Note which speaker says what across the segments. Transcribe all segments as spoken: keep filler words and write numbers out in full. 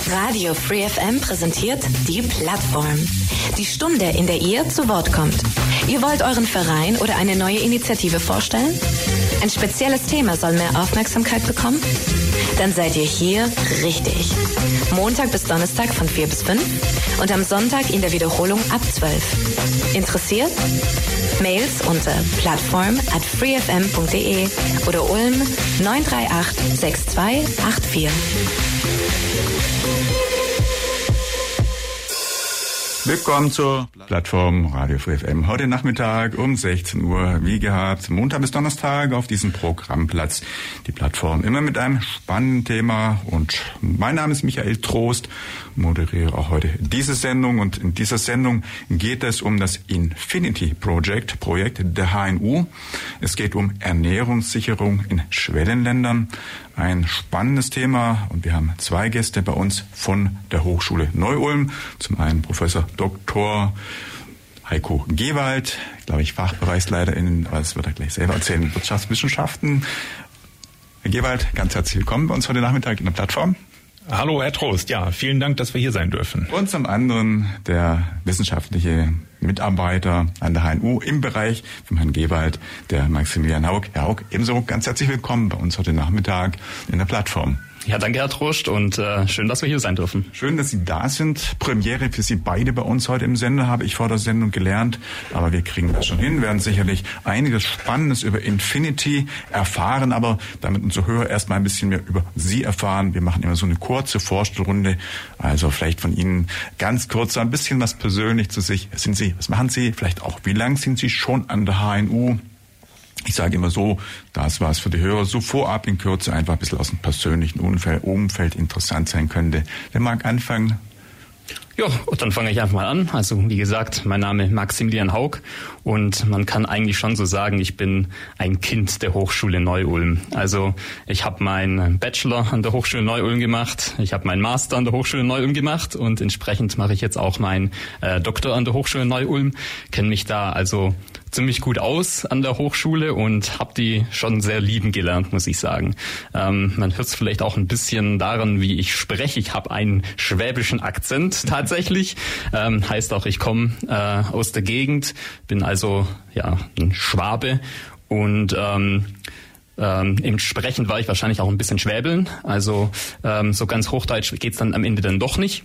Speaker 1: Radio Free F M präsentiert die Plattform. Die Stunde, in der ihr zu Wort kommt. Ihr wollt euren Verein oder eine neue Initiative vorstellen? Ein spezielles Thema soll mehr Aufmerksamkeit bekommen? Dann seid ihr hier richtig. Montag bis Donnerstag von vier bis fünf und am Sonntag in der Wiederholung ab zwölf. Interessiert? Mails unter plattform at freefm.de oder Ulm neun drei acht sechs zwei acht vier.
Speaker 2: Willkommen zur Plattform Radio Free F M. Heute Nachmittag um sechzehn Uhr, wie gehabt, Montag bis Donnerstag auf diesem Programmplatz. Die Plattform immer mit einem spannenden Thema. Und mein Name ist Michael Trost, moderiere auch heute diese Sendung. Und in dieser Sendung geht es um das Infinity Project, Projekt der H N U. Es geht um Ernährungssicherung in Schwellenländern. Ein spannendes Thema und wir haben zwei Gäste bei uns von der Hochschule Neu-Ulm. Zum einen Professor Doktor Heiko Gewald, glaube ich Fachbereichsleiter in, was wird er gleich selber erzählen, Wirtschaftswissenschaften. Herr Gewald, ganz herzlich willkommen bei uns heute Nachmittag in der Plattform.
Speaker 3: Hallo, Herr Trost. Ja, vielen Dank, dass wir hier sein dürfen.
Speaker 2: Und zum anderen der wissenschaftliche Mitarbeiter an der H N U im Bereich vom Herrn Gewald, der Maximilian Haug. Herr Haug, ebenso ganz herzlich willkommen bei uns heute Nachmittag in der Plattform.
Speaker 4: Ja, danke, Herr Trost, und äh, schön, dass wir hier sein dürfen.
Speaker 2: Schön, dass Sie da sind. Premiere für Sie beide bei uns heute im Sender, habe ich vor der Sendung gelernt. Aber wir kriegen das schon hin, werden sicherlich einiges Spannendes über Infinity erfahren, aber damit unsere Hörer erstmal ein bisschen mehr über Sie erfahren. Wir machen immer so eine kurze Vorstellrunde, also vielleicht von Ihnen ganz kurz ein bisschen was persönlich zu sich. Wer sind Sie? Was machen Sie? Vielleicht auch, wie lang sind Sie schon an der H N U? Ich sage immer so, das war es für die Hörer, so vorab in Kürze einfach ein bisschen aus dem persönlichen Umfeld, Umfeld interessant sein könnte. Wer mag anfangen?
Speaker 4: Ja, dann fange ich einfach mal an. Also wie gesagt, mein Name ist Maximilian Haug und man kann eigentlich schon so sagen, ich bin ein Kind der Hochschule Neu-Ulm. Also ich habe meinen Bachelor an der Hochschule Neu-Ulm gemacht, ich habe meinen Master an der Hochschule Neu-Ulm gemacht und entsprechend mache ich jetzt auch meinen äh, Doktor an der Hochschule Neu-Ulm. Kenne mich da also ziemlich gut aus an der Hochschule und habe die schon sehr lieben gelernt, muss ich sagen. Ähm, man hört es vielleicht auch ein bisschen daran, wie ich spreche. Ich habe einen schwäbischen Akzent tatsächlich. Ähm, heißt auch, ich komme äh, aus der Gegend, bin also ja ein Schwabe und ähm, Ähm, entsprechend war ich wahrscheinlich auch ein bisschen schwäbeln. Also ähm, so ganz Hochdeutsch geht's dann am Ende dann doch nicht.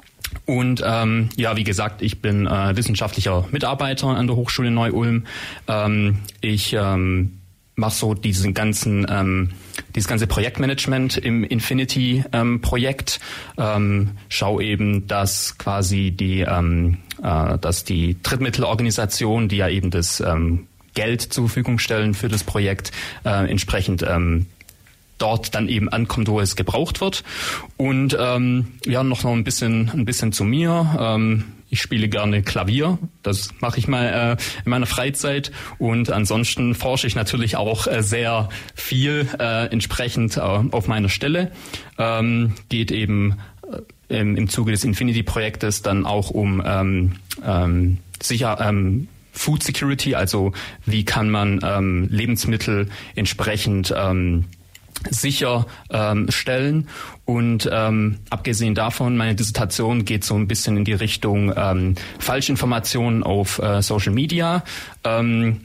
Speaker 4: Und ähm, ja, wie gesagt, ich bin äh, wissenschaftlicher Mitarbeiter an der Hochschule Neu-Ulm. Ähm, ich ähm, mache so diesen ganzen, ähm, dieses ganze Projektmanagement im Infinity-Projekt. Ähm, schau eben, dass quasi die, ähm, äh, dass die Drittmittelorganisationen, die ja eben das ähm, Geld zur Verfügung stellen für das Projekt, äh, entsprechend ähm, dort dann eben ankommt, wo es gebraucht wird. Und ähm, ja, noch noch ein bisschen ein bisschen zu mir. Ähm, ich spiele gerne Klavier, das mache ich mal äh, in meiner Freizeit. Und ansonsten forsche ich natürlich auch äh, sehr viel äh, entsprechend äh, auf meiner Stelle. Ähm, geht eben äh, im, im Zuge des Infinity-Projektes dann auch um ähm, ähm, sicher ähm, Food Security, also wie kann man ähm, Lebensmittel entsprechend ähm, sicher ähm, stellen. Und ähm, abgesehen davon, meine Dissertation geht so ein bisschen in die Richtung ähm, Falschinformationen auf äh, Social Media. Ähm,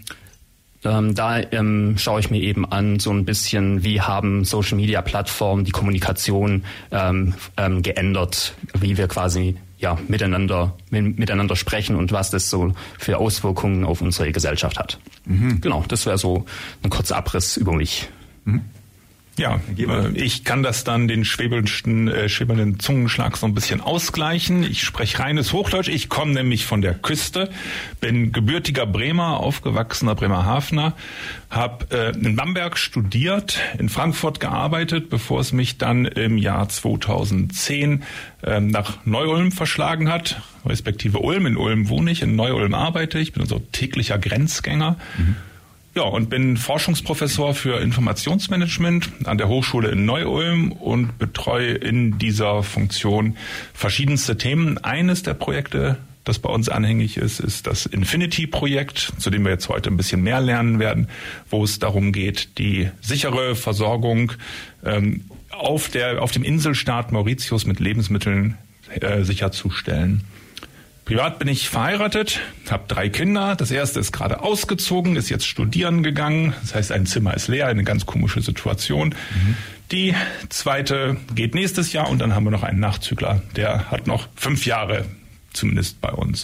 Speaker 4: ähm, da ähm, schaue ich mir eben an, so ein bisschen, wie haben Social Media Plattformen die Kommunikation ähm, ähm, geändert, wie wir quasi ja miteinander miteinander sprechen und was das so für Auswirkungen auf unsere Gesellschaft hat. Mhm. Genau, das wäre so ein kurzer Abriss über mich.
Speaker 3: Mhm. Ja, ich kann das dann den schwäbelnden, äh, schwäbelnden Zungenschlag so ein bisschen ausgleichen. Ich spreche reines Hochdeutsch. Ich komme nämlich von der Küste, bin gebürtiger Bremer, aufgewachsener Bremerhavener, habe äh, in Bamberg studiert, in Frankfurt gearbeitet, bevor es mich dann im Jahr zweitausendzehn äh, nach Neu-Ulm verschlagen hat, respektive Ulm. In Ulm wohne ich, in Neu-Ulm arbeite ich, bin so täglicher Grenzgänger. Mhm. Ja, und bin Forschungsprofessor für Informationsmanagement an der Hochschule in Neu-Ulm und betreue in dieser Funktion verschiedenste Themen. Eines der Projekte, das bei uns anhängig ist, ist das Infinity-Projekt, zu dem wir jetzt heute ein bisschen mehr lernen werden, wo es darum geht, die sichere Versorgung ähm, auf der auf dem Inselstaat Mauritius mit Lebensmitteln äh, sicherzustellen. Privat bin ich verheiratet, habe drei Kinder. Das erste ist gerade ausgezogen, ist jetzt studieren gegangen. Das heißt, ein Zimmer ist leer, eine ganz komische Situation. Mhm. Die zweite geht nächstes Jahr und dann haben wir noch einen Nachzügler. Der hat noch fünf Jahre, zumindest bei uns.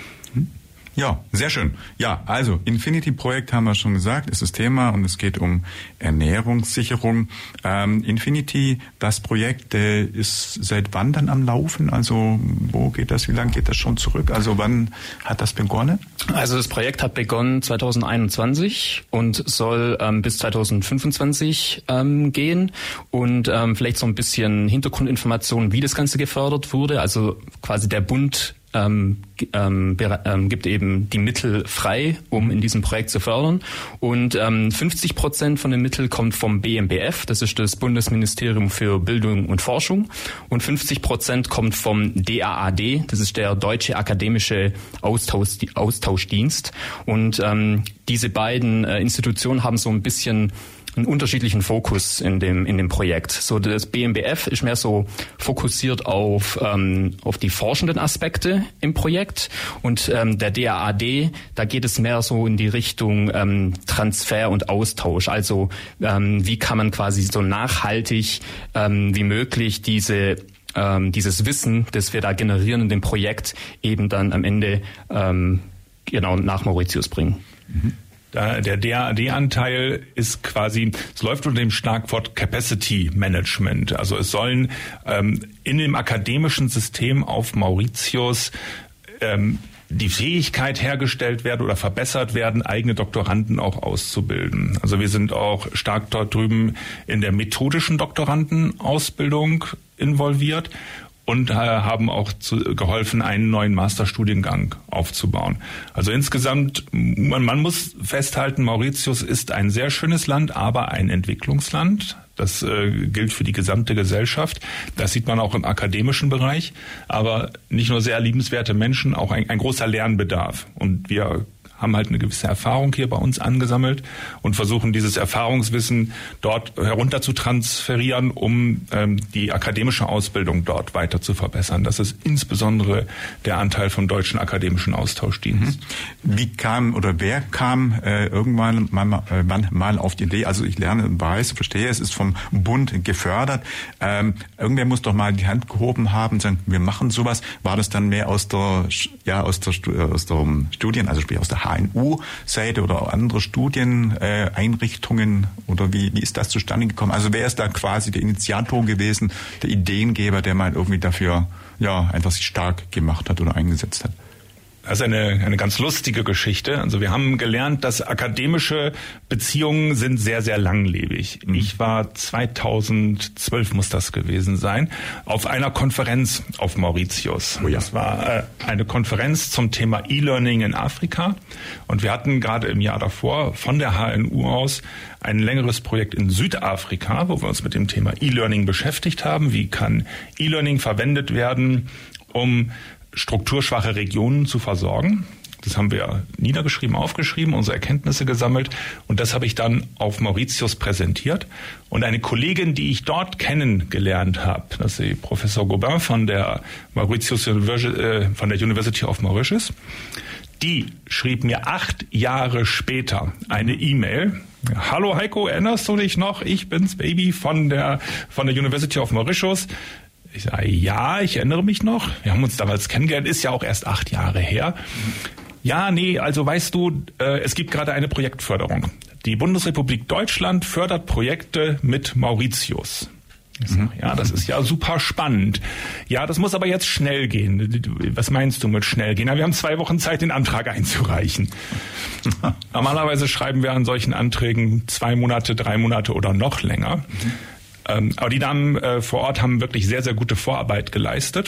Speaker 2: Ja, sehr schön. Ja, also Infinity-Projekt haben wir schon gesagt, ist das Thema und es geht um Ernährungssicherung. Ähm, Infinity, das Projekt, äh, ist seit wann dann am Laufen? Also wo geht das, wie lange geht das schon zurück? Also wann hat das begonnen?
Speaker 4: Also das Projekt hat begonnen zwanzig einundzwanzig und soll ähm, bis zwanzig fünfundzwanzig ähm, gehen und ähm, vielleicht so ein bisschen Hintergrundinformationen, wie das Ganze gefördert wurde. Also quasi der Bund Ähm, ähm, ähm, gibt eben die Mittel frei, um in diesem Projekt zu fördern. Und ähm, fünfzig Prozent von den Mitteln kommt vom B M B F, das ist das Bundesministerium für Bildung und Forschung. Und fünfzig Prozent kommt vom D A A D, das ist der Deutsche Akademische Austausch, Austauschdienst. Und ähm, diese beiden äh, Institutionen haben so ein bisschen einen unterschiedlichen Fokus in dem in dem Projekt. So das B M B F ist mehr so fokussiert auf ähm, auf die forschenden Aspekte im Projekt und ähm, der D A A D, da geht es mehr so in die Richtung ähm, Transfer und Austausch. Also ähm, wie kann man quasi so nachhaltig ähm, wie möglich diese ähm, dieses Wissen, das wir da generieren in dem Projekt, eben dann am Ende ähm, genau nach Mauritius bringen.
Speaker 3: Mhm. Der D A A D-Anteil ist quasi, es läuft unter dem Schlagwort Capacity Management. Also es sollen ähm, in dem akademischen System auf Mauritius ähm, die Fähigkeit hergestellt werden oder verbessert werden, eigene Doktoranden auch auszubilden. Also wir sind auch stark dort drüben in der methodischen Doktorandenausbildung involviert und äh, haben auch zu, geholfen, einen neuen Masterstudiengang aufzubauen. Also insgesamt, man, man muss festhalten, Mauritius ist ein sehr schönes Land, aber ein Entwicklungsland. Das äh, gilt für die gesamte Gesellschaft. Das sieht man auch im akademischen Bereich. Aber nicht nur sehr liebenswerte Menschen, auch ein, ein großer Lernbedarf. Und wir haben halt eine gewisse Erfahrung hier bei uns angesammelt und versuchen dieses Erfahrungswissen dort herunter zu transferieren, um ähm, die akademische Ausbildung dort weiter zu verbessern. Das ist insbesondere der Anteil vom Deutschen Akademischen Austauschdienst.
Speaker 2: Wie kam oder wer kam äh, irgendwann mal, äh, mal auf die Idee, also ich lerne, weiß, verstehe, es ist vom Bund gefördert, ähm, irgendwer muss doch mal die Hand gehoben haben und sagen, wir machen sowas. War das dann mehr aus der, ja, aus der, aus der Studien, also sprich aus der H N U-Seite oder andere Studieneinrichtungen äh, oder wie, wie ist das zustande gekommen? Also wer ist da quasi der Initiator gewesen, der Ideengeber, der mal irgendwie dafür ja einfach sich stark gemacht hat oder eingesetzt hat?
Speaker 3: Das ist eine, eine ganz lustige Geschichte. Also wir haben gelernt, dass akademische Beziehungen sind sehr, sehr langlebig. Mhm. Ich war zweitausendzwölf, muss das gewesen sein, auf einer Konferenz auf Mauritius. Oh ja. Das war äh, eine Konferenz zum Thema E-Learning in Afrika. Und wir hatten gerade im Jahr davor von der H N U aus ein längeres Projekt in Südafrika, wo wir uns mit dem Thema E-Learning beschäftigt haben. Wie kann E-Learning verwendet werden, um strukturschwache Regionen zu versorgen. Das haben wir niedergeschrieben, aufgeschrieben, unsere Erkenntnisse gesammelt und das habe ich dann auf Mauritius präsentiert. Und eine Kollegin, die ich dort kennengelernt habe, das ist die Professor Gobin von der Mauritius äh, von der University of Mauritius, die schrieb mir acht Jahre später eine E-Mail. Hallo Heiko, erinnerst du dich noch? Ich bin's, Baby, von der von der University of Mauritius. Ich sage, ja, ich erinnere mich noch. Wir haben uns damals kennengelernt, ist ja auch erst acht Jahre her. Ja, nee, also weißt du, äh, es gibt gerade eine Projektförderung. Die Bundesrepublik Deutschland fördert Projekte mit Mauritius. Ich sage, ja, das ist ja super spannend. Ja, das muss aber jetzt schnell gehen. Was meinst du mit schnell gehen? Na, wir haben zwei Wochen Zeit, den Antrag einzureichen. Normalerweise schreiben wir an solchen Anträgen zwei Monate, drei Monate oder noch länger. Mhm. Ähm, aber die Damen äh, vor Ort haben wirklich sehr, sehr gute Vorarbeit geleistet.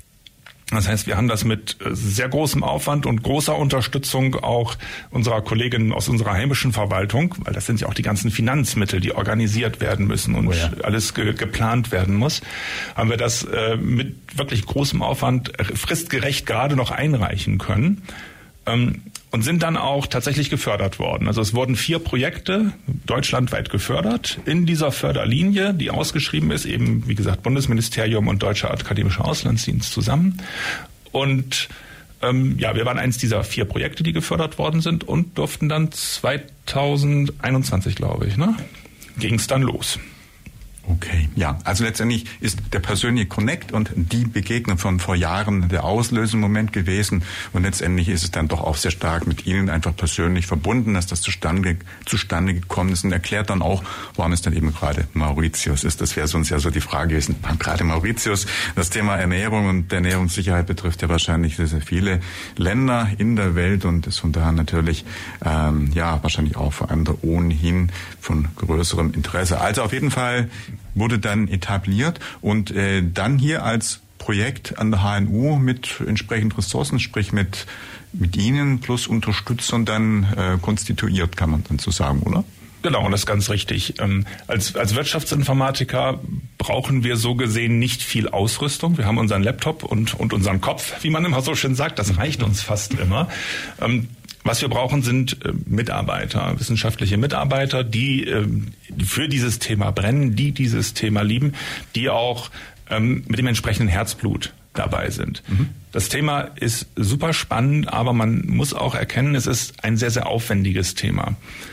Speaker 3: Das heißt, wir haben das mit äh, sehr großem Aufwand und großer Unterstützung auch unserer Kolleginnen aus unserer heimischen Verwaltung, weil das sind ja auch die ganzen Finanzmittel, die organisiert werden müssen und oh ja. alles ge- geplant werden muss, haben wir das äh, mit wirklich großem Aufwand fristgerecht gerade noch einreichen können. Ähm, und sind dann auch tatsächlich gefördert worden. Also es wurden vier Projekte deutschlandweit gefördert in dieser Förderlinie, die ausgeschrieben ist, eben wie gesagt Bundesministerium und Deutscher Akademischer Auslandsdienst zusammen. Und ähm, ja, wir waren eins dieser vier Projekte, die gefördert worden sind und durften dann zweitausendeinundzwanzig, glaube ich, ne, ging es dann los.
Speaker 2: Okay, ja, also letztendlich ist der persönliche Connect und die Begegnung von vor Jahren der auslösende Moment gewesen und letztendlich ist es dann doch auch sehr stark mit Ihnen einfach persönlich verbunden, dass das zustande, zustande gekommen ist und erklärt dann auch, warum es dann eben gerade Mauritius ist. Das wäre sonst ja so die Frage gewesen, gerade Mauritius. Das Thema Ernährung und Ernährungssicherheit betrifft ja wahrscheinlich sehr, sehr viele Länder in der Welt und ist von daher natürlich ähm, ja wahrscheinlich auch für andere ohnehin von größerem Interesse. Also auf jeden Fall wurde dann etabliert und äh, dann hier als Projekt an der H N U mit entsprechenden Ressourcen, sprich mit mit Ihnen plus Unterstützern dann äh, konstituiert, kann man dann so sagen, oder?
Speaker 3: Genau, und das ist ganz richtig. Ähm, als, als Wirtschaftsinformatiker brauchen wir so gesehen nicht viel Ausrüstung. Wir haben unseren Laptop und, und unseren Kopf, wie man immer so schön sagt. Das reicht uns fast immer. Ähm, Was wir brauchen, sind äh, Mitarbeiter, wissenschaftliche Mitarbeiter, die äh, für dieses Thema brennen, die dieses Thema lieben, die auch ähm, mit dem entsprechenden Herzblut dabei sind. Mhm. Das Thema ist super spannend, aber man muss auch erkennen, es ist ein sehr, sehr aufwendiges Thema.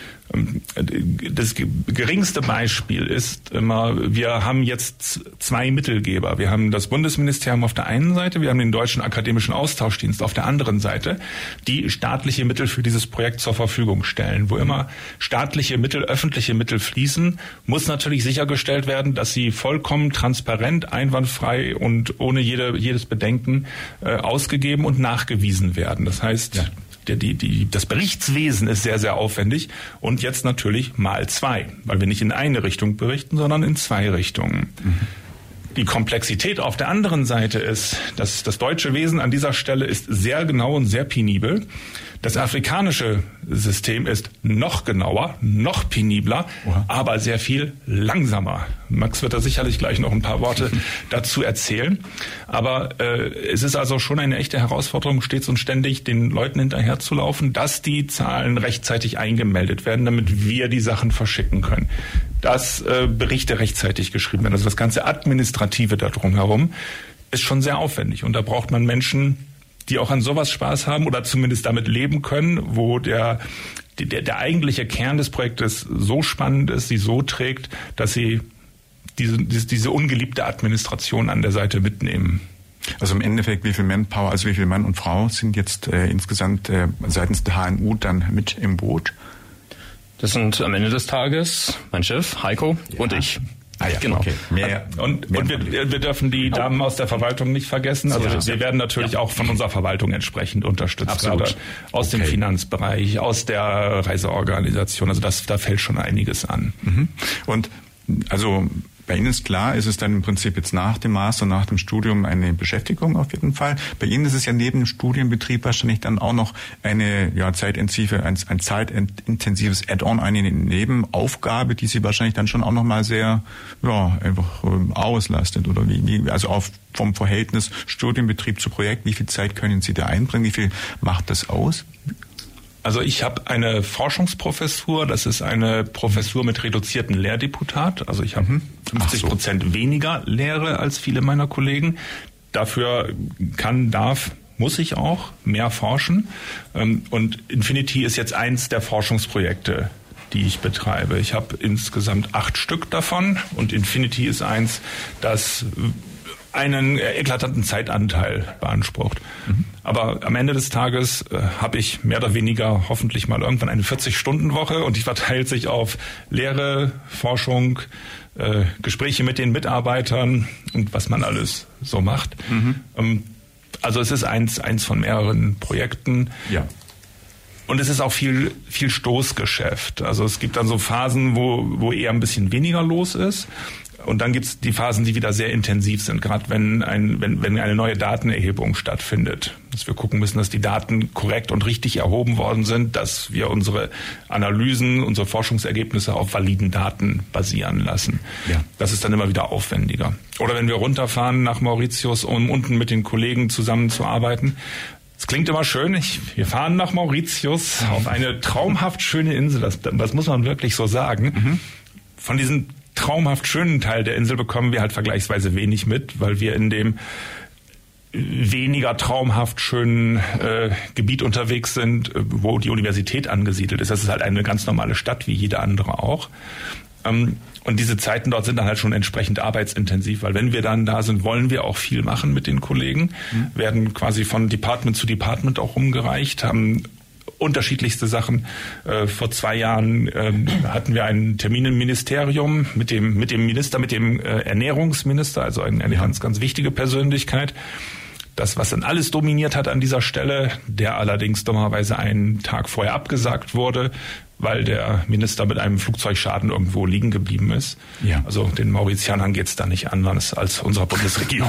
Speaker 3: Das geringste Beispiel ist immer, wir haben jetzt zwei Mittelgeber. Wir haben das Bundesministerium auf der einen Seite, wir haben den Deutschen Akademischen Austauschdienst auf der anderen Seite, die staatliche Mittel für dieses Projekt zur Verfügung stellen. Wo immer staatliche Mittel, öffentliche Mittel fließen, muss natürlich sichergestellt werden, dass sie vollkommen transparent, einwandfrei und ohne jede, jedes Bedenken äh, ausgegeben und nachgewiesen werden. Das heißt, ja. Der, die, die, das Berichtswesen ist sehr, sehr aufwendig und jetzt natürlich mal zwei, weil wir nicht in eine Richtung berichten, sondern in zwei Richtungen. Mhm. Die Komplexität auf der anderen Seite ist, dass das deutsche Wesen an dieser Stelle ist sehr genau und sehr penibel. Das afrikanische System ist noch genauer, noch penibler, Oha. aber sehr viel langsamer. Max wird da sicherlich gleich noch ein paar Worte dazu erzählen. Aber äh, es ist also schon eine echte Herausforderung, stets und ständig den Leuten hinterherzulaufen, dass die Zahlen rechtzeitig eingemeldet werden, damit wir die Sachen verschicken können. Dass äh, Berichte rechtzeitig geschrieben werden. Also das ganze Administrative da drumherum ist schon sehr aufwendig. Und da braucht man Menschen, die auch an sowas Spaß haben oder zumindest damit leben können, wo der, der, der eigentliche Kern des Projektes so spannend ist, sie so trägt, dass sie diese, diese ungeliebte Administration an der Seite mitnehmen.
Speaker 2: Also im Endeffekt, wie viel Manpower, also wie viel Mann und Frau sind jetzt äh, insgesamt äh, seitens der H N U dann mit im Boot?
Speaker 4: Das sind am Ende des Tages mein Chef, Heiko, ja. und ich.
Speaker 2: Ah ja, genau. Okay. Mehr,
Speaker 3: und mehr und wir, wir dürfen die Damen aus der Verwaltung nicht vergessen. Also ja. wir werden natürlich ja. auch von unserer Verwaltung entsprechend unterstützt. Absolut. Aus okay. dem Finanzbereich, aus der Reiseorganisation. Also das, da fällt schon einiges an.
Speaker 2: Mhm. Und also bei Ihnen ist klar, ist es dann im Prinzip jetzt nach dem Master, nach dem Studium eine Beschäftigung auf jeden Fall. Bei Ihnen ist es ja neben dem Studienbetrieb wahrscheinlich dann auch noch eine ja, zeitintensive, ein, ein zeitintensives Add-on, eine Nebenaufgabe, die Sie wahrscheinlich dann schon auch noch mal sehr ja, einfach äh, auslastet. Oder wie, wie also auf, vom Verhältnis Studienbetrieb zu Projekt, wie viel Zeit können Sie da einbringen? Wie viel macht das aus?
Speaker 3: Also ich habe eine Forschungsprofessur, das ist eine Professur mit reduziertem Lehrdeputat. Also ich habe fünfzig Prozent so. weniger Lehre als viele meiner Kollegen. Dafür kann, darf, muss ich auch mehr forschen. Und Infinity ist jetzt eins der Forschungsprojekte, die ich betreibe. Ich habe insgesamt acht Stück davon und Infinity ist eins, das einen eklatanten Zeitanteil beansprucht. Mhm. Aber am Ende des Tages äh, habe ich mehr oder weniger hoffentlich mal irgendwann eine vierzig-Stunden-Woche und die verteilt sich auf Lehre, Forschung, äh, Gespräche mit den Mitarbeitern und was man alles so macht. Mhm. Ähm, also es ist eins, eins von mehreren Projekten.
Speaker 2: Ja.
Speaker 3: Und es ist auch viel, viel Stoßgeschäft. Also es gibt dann so Phasen, wo, wo eher ein bisschen weniger los ist. Und dann gibt's die Phasen, die wieder sehr intensiv sind, gerade wenn, ein, wenn, wenn eine neue Datenerhebung stattfindet. Dass wir gucken müssen, dass die Daten korrekt und richtig erhoben worden sind, dass wir unsere Analysen, unsere Forschungsergebnisse auf validen Daten basieren lassen. Ja. Das ist dann immer wieder aufwendiger. Oder wenn wir runterfahren nach Mauritius, um unten mit den Kollegen zusammenzuarbeiten. Es klingt immer schön. Ich, wir fahren nach Mauritius auf eine traumhaft schöne Insel. Das, das muss man wirklich so sagen. Mhm. Von diesem traumhaft schönen Teil der Insel bekommen wir halt vergleichsweise wenig mit, weil wir in dem weniger traumhaft schönen äh, Gebiet unterwegs sind, wo die Universität angesiedelt ist. Das ist halt eine ganz normale Stadt, wie jede andere auch. Ähm, Und diese Zeiten dort sind dann halt schon entsprechend arbeitsintensiv, weil wenn wir dann da sind, wollen wir auch viel machen mit den Kollegen, mhm. werden quasi von Department zu Department auch rumgereicht, haben unterschiedlichste Sachen. Äh, vor zwei Jahren äh, hatten wir einen Termin im Ministerium mit dem mit dem Minister, mit dem äh, Ernährungsminister, also eine, eine ja. ganz, ganz wichtige Persönlichkeit. Das, was dann alles dominiert hat an dieser Stelle, der allerdings dummerweise einen Tag vorher abgesagt wurde, weil der Minister mit einem Flugzeugschaden irgendwo liegen geblieben ist. Ja. Also den Mauritianern geht's da nicht anders als unserer Bundesregierung.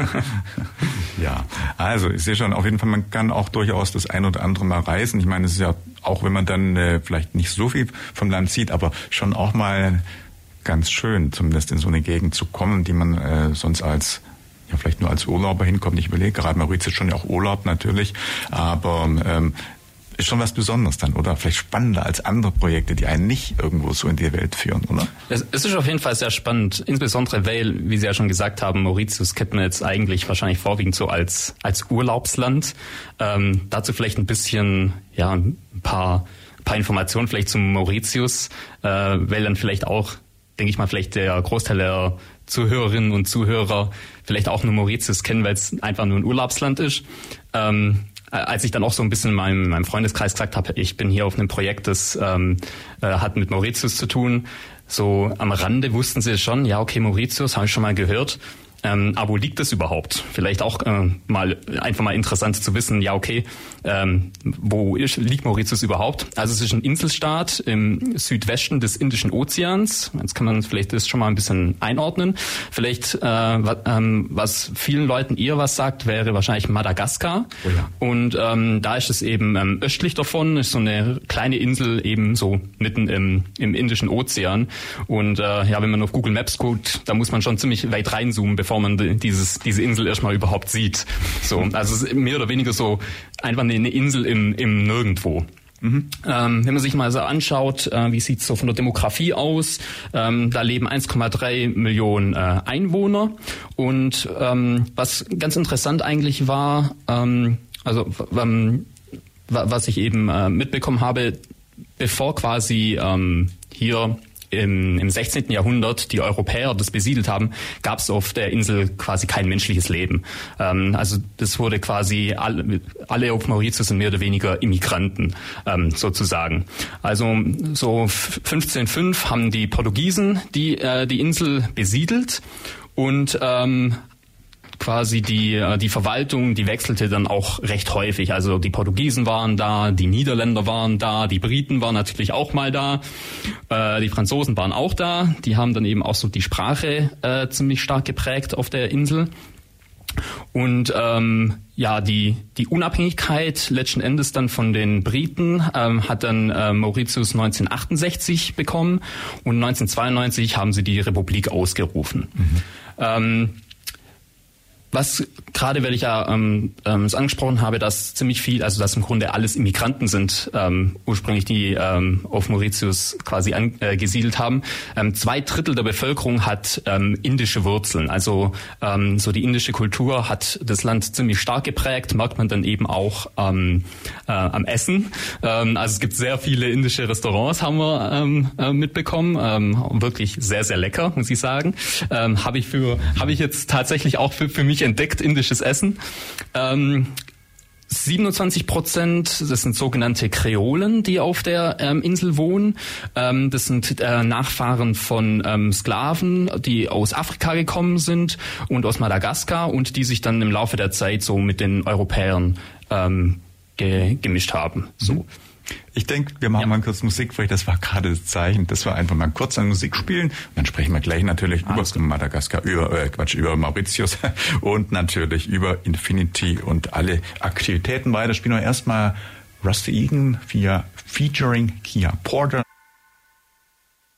Speaker 2: Ja, also ich sehe schon, auf jeden Fall, man kann auch durchaus das ein oder andere Mal reisen. Ich meine, es ist ja auch, wenn man dann äh, vielleicht nicht so viel vom Land sieht, aber schon auch mal ganz schön, zumindest in so eine Gegend zu kommen, die man äh, sonst als ja vielleicht nur als Urlauber hinkommt. Ich überlege, gerade Mauritius schon ja auch Urlaub natürlich, aber ähm, ist schon was Besonderes dann, oder? Vielleicht spannender als andere Projekte, die einen nicht irgendwo so in die Welt führen, oder?
Speaker 4: Es, es ist auf jeden Fall sehr spannend, insbesondere weil, wie Sie ja schon gesagt haben, Mauritius kennt man jetzt eigentlich wahrscheinlich vorwiegend so als als Urlaubsland. Ähm, dazu vielleicht ein bisschen, ja, ein paar, paar Informationen vielleicht zum Mauritius, äh, weil dann vielleicht auch, denke ich mal, vielleicht der Großteil der Zuhörerinnen und Zuhörer vielleicht auch nur Mauritius kennen, weil es einfach nur ein Urlaubsland ist. Ähm, als ich dann auch so ein bisschen in meinem, meinem Freundeskreis gesagt habe, ich bin hier auf einem Projekt, das ähm, äh, hat mit Mauritius zu tun, so am Rande wussten sie schon, ja okay, Mauritius, habe ich schon mal gehört. Ähm, aber wo liegt das überhaupt? Vielleicht auch äh, mal einfach mal interessant zu wissen, ja okay, ähm, wo ist, liegt Mauritius überhaupt? Also es ist ein Inselstaat im Südwesten des Indischen Ozeans. Jetzt kann man vielleicht das schon mal ein bisschen einordnen. Vielleicht, äh, was, ähm, was vielen Leuten eher was sagt, wäre wahrscheinlich Madagaskar. Oh ja. Und ähm, da ist es eben ähm, östlich davon, ist so eine kleine Insel eben so mitten im, im Indischen Ozean. Und äh, ja, wenn man auf Google Maps guckt, da muss man schon ziemlich weit reinzoomen, bevor man dieses, diese Insel erstmal überhaupt sieht. So, also es ist mehr oder weniger so einfach eine Insel im, im Nirgendwo. Mhm. Ähm, wenn man sich mal so anschaut, äh, wie sieht's so von der Demografie aus, ähm, da leben eins Komma drei Millionen äh, Einwohner und ähm, was ganz interessant eigentlich war, ähm, also ähm, was ich eben äh, mitbekommen habe, bevor quasi ähm, hier Im, im sechzehnten Jahrhundert die Europäer das besiedelt haben, gab es auf der Insel quasi kein menschliches Leben. Ähm, also das wurde quasi, alle, alle auf Mauritius sind mehr oder weniger Immigranten ähm, sozusagen. Also so fünfzehnhundertfünf haben die Portugiesen die, äh, die Insel besiedelt und ähm, quasi die die Verwaltung, die wechselte dann auch recht häufig. Also die Portugiesen waren da, die Niederländer waren da, die Briten waren natürlich auch mal da, äh, die Franzosen waren auch da. Die haben dann eben auch so die Sprache äh, ziemlich stark geprägt auf der Insel. Und ähm, ja, die die Unabhängigkeit letzten Endes dann von den Briten ähm, hat dann äh, Mauritius neunzehnhundertachtundsechzig bekommen und neunzehnhundertzweiundneunzig haben sie die Republik ausgerufen. Mhm. Ähm, Was gerade, weil ich ja ähm, ähm, es angesprochen habe, dass ziemlich viel, also dass im Grunde alles Immigranten sind, ähm, ursprünglich die ähm, auf Mauritius quasi angesiedelt äh, haben. Ähm, zwei Drittel der Bevölkerung hat ähm, indische Wurzeln. Also ähm, so die indische Kultur hat das Land ziemlich stark geprägt, merkt man dann eben auch ähm, äh, am Essen. Ähm, also es gibt sehr viele indische Restaurants, haben wir ähm, äh, mitbekommen. Ähm, wirklich sehr, sehr lecker, muss ich sagen. Ähm, habe ich für, habe ich jetzt tatsächlich auch für, für mich entdeckt, indisches Essen. Ähm, siebenundzwanzig Prozent, das sind sogenannte Kreolen, die auf der ähm, Insel wohnen. Ähm, das sind äh, Nachfahren von ähm, Sklaven, die aus Afrika gekommen sind und aus Madagaskar und die sich dann im Laufe der Zeit so mit den Europäern ähm, ge- gemischt haben. So.
Speaker 2: Mhm. Ich denke, wir machen ja. mal kurz Musik, vielleicht das war gerade das Zeichen, dass wir einfach mal kurz an Musik spielen. Und dann sprechen wir gleich natürlich Alles über Madagaskar, über äh, Quatsch, über Mauritius und natürlich über Infinity und alle Aktivitäten weiter. Spielen wir erstmal Rusty Egan via featuring Kia Porter.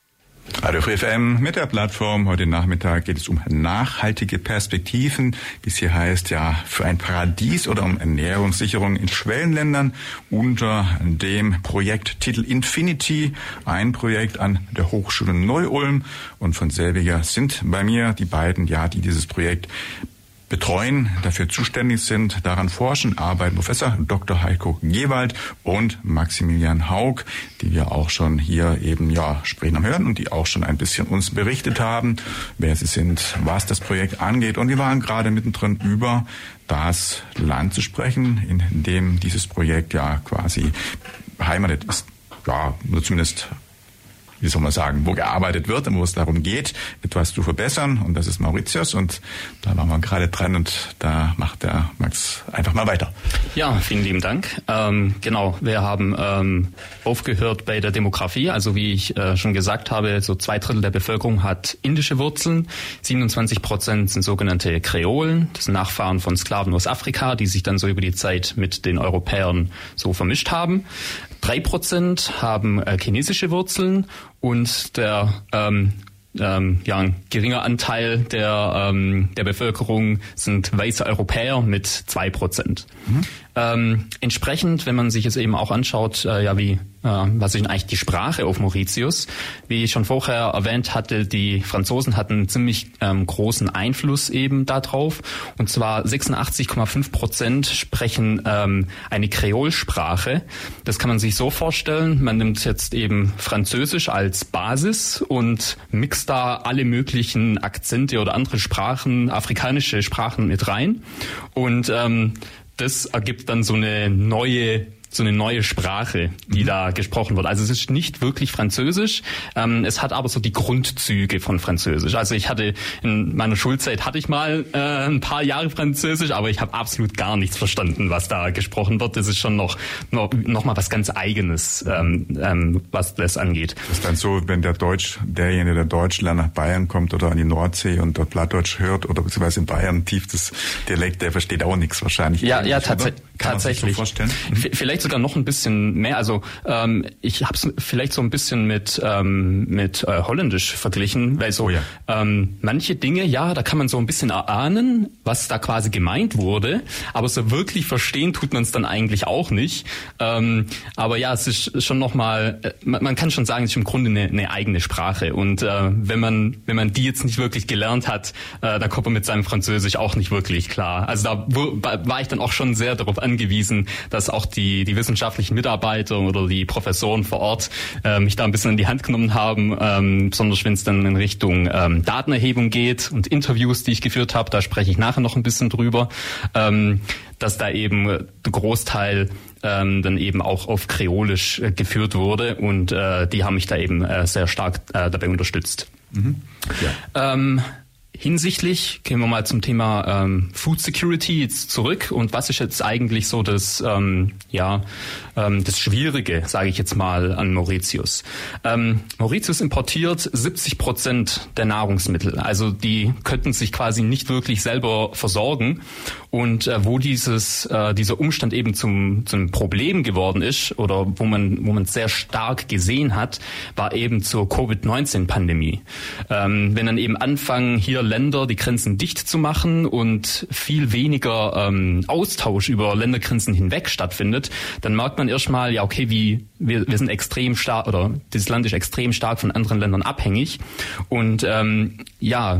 Speaker 2: Radio Free F M mit der Plattform. Heute Nachmittag geht es um nachhaltige Perspektiven, wie es hier heißt, ja, für ein Paradies oder um Ernährungssicherung in Schwellenländern unter dem Projekttitel Infinity, ein Projekt an der Hochschule Neu-Ulm. Und von selbiger sind bei mir die beiden, ja, die dieses Projekt betreuen, dafür zuständig sind, daran forschen, arbeiten Professor Doktor Heiko Gewald und Maximilian Haug, die wir auch schon hier eben ja sprechen am Hören und die auch schon ein bisschen uns berichtet haben, wer sie sind, was das Projekt angeht. Und wir waren gerade mittendrin über das Land zu sprechen, in dem dieses Projekt ja quasi beheimatet ist, ja, oder zumindest wie soll man sagen, wo gearbeitet wird und wo es darum geht, etwas zu verbessern. Und das ist Mauritius. Und da waren wir gerade dran und da macht der Max einfach mal weiter.
Speaker 4: Ja, vielen lieben Dank. Ähm, genau, wir haben ähm, aufgehört bei der Demografie. Also wie ich äh, schon gesagt habe, so zwei Drittel der Bevölkerung hat indische Wurzeln. siebenundzwanzig Prozent sind sogenannte Kreolen. Das sind Nachfahren von Sklaven aus Afrika, die sich dann so über die Zeit mit den Europäern so vermischt haben. Drei Prozent haben äh, chinesische Wurzeln und der ähm, ähm, ja, ein geringer Anteil der ähm, der Bevölkerung sind weiße Europäer mit zwei Prozent. Mhm. Ähm, entsprechend, wenn man sich jetzt eben auch anschaut, äh, ja wie äh, was ist denn eigentlich die Sprache auf Mauritius? Wie ich schon vorher erwähnt hatte, die Franzosen hatten einen ziemlich ähm, großen Einfluss eben darauf. Und zwar sechsundachtzig Komma fünf Prozent sprechen ähm, eine Kreolsprache. Das kann man sich so vorstellen. Man nimmt jetzt eben Französisch als Basis und mixt da alle möglichen Akzente oder andere Sprachen, afrikanische Sprachen mit rein. Und ähm, das ergibt dann so eine neue so eine neue Sprache, die mhm. da gesprochen wird. Also es ist nicht wirklich Französisch, ähm, es hat aber so die Grundzüge von Französisch. Also ich hatte in meiner Schulzeit hatte ich mal äh, ein paar Jahre Französisch, aber ich habe absolut gar nichts verstanden, was da gesprochen wird. Das ist schon noch noch, noch mal was ganz Eigenes, ähm, ähm, was das angeht.
Speaker 2: Das ist dann so, wenn der Deutsch, derjenige, der Deutschler nach Bayern kommt oder an die Nordsee und dort Plattdeutsch hört oder beziehungsweise in Bayern tiefes Dialekt, der versteht auch nichts wahrscheinlich.
Speaker 4: Ja, ja, tats- tatsächlich.
Speaker 2: So vorstellen? Mhm.
Speaker 4: Vielleicht sogar noch ein bisschen mehr. Also ähm, ich habe es vielleicht so ein bisschen mit ähm, mit äh, Holländisch verglichen, weil so oh ja. ähm, manche Dinge, ja, da kann man so ein bisschen erahnen, was da quasi gemeint wurde, aber so wirklich verstehen tut man es dann eigentlich auch nicht. Ähm, aber ja, es ist schon nochmal, äh, man, man kann schon sagen, es ist im Grunde eine, eine eigene Sprache. Und äh, wenn man wenn man die jetzt nicht wirklich gelernt hat, äh, da kommt man mit seinem Französisch auch nicht wirklich klar. Also da wo, war ich dann auch schon sehr darauf angewiesen, dass auch die die wissenschaftlichen Mitarbeiter oder die Professoren vor Ort äh, mich da ein bisschen in die Hand genommen haben, ähm, besonders wenn es dann in Richtung ähm, Datenerhebung geht und Interviews, die ich geführt habe, da spreche ich nachher noch ein bisschen drüber, ähm, dass da eben der Großteil ähm, dann eben auch auf Kreolisch äh, geführt wurde und äh, die haben mich da eben äh, sehr stark äh, dabei unterstützt. Mhm. Ja. Ähm, Hinsichtlich, gehen wir mal zum Thema ähm, Food Security jetzt zurück. Und was ist jetzt eigentlich so das, ähm, ja, ähm, das Schwierige, sage ich jetzt mal, an Mauritius? Ähm, Mauritius importiert siebzig Prozent der Nahrungsmittel. Also die könnten sich quasi nicht wirklich selber versorgen. Und äh, wo dieses äh, dieser Umstand eben zum zum Problem geworden ist oder wo man wo man sehr stark gesehen hat, war eben zur Covid neunzehn Pandemie. Ähm, wenn dann eben anfangen, hier Länder die Grenzen dicht zu machen und viel weniger ähm, Austausch über Ländergrenzen hinweg stattfindet, dann merkt man erstmal, ja okay, wie wir, wir sind extrem stark oder dieses Land ist extrem stark von anderen Ländern abhängig und ähm, ja,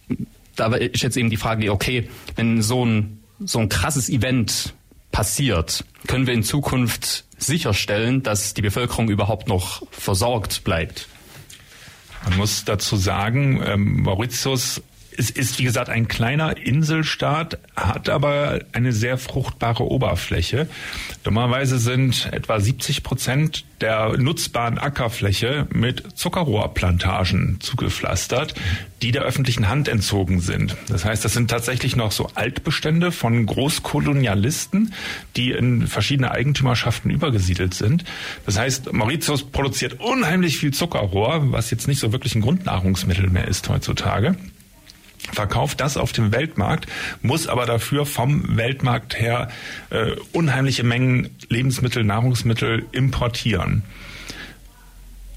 Speaker 4: da ist jetzt eben die Frage, okay, wenn so ein so ein krasses Event passiert, können wir in Zukunft sicherstellen, dass die Bevölkerung überhaupt noch versorgt bleibt?
Speaker 3: Man muss dazu sagen, ähm, Mauritius ist, ist, wie gesagt, ein kleiner Inselstaat, hat aber eine sehr fruchtbare Oberfläche. Dummerweise sind etwa siebzig Prozent der nutzbaren Ackerfläche mit Zuckerrohrplantagen zugepflastert, die der öffentlichen Hand entzogen sind. Das heißt, das sind tatsächlich noch so Altbestände von Großkolonialisten, die in verschiedene Eigentümerschaften übergesiedelt sind. Das heißt, Mauritius produziert unheimlich viel Zuckerrohr, was jetzt nicht so wirklich ein Grundnahrungsmittel mehr ist heutzutage. Verkauft das auf dem Weltmarkt, muss aber dafür vom Weltmarkt her äh, unheimliche Mengen Lebensmittel, Nahrungsmittel importieren.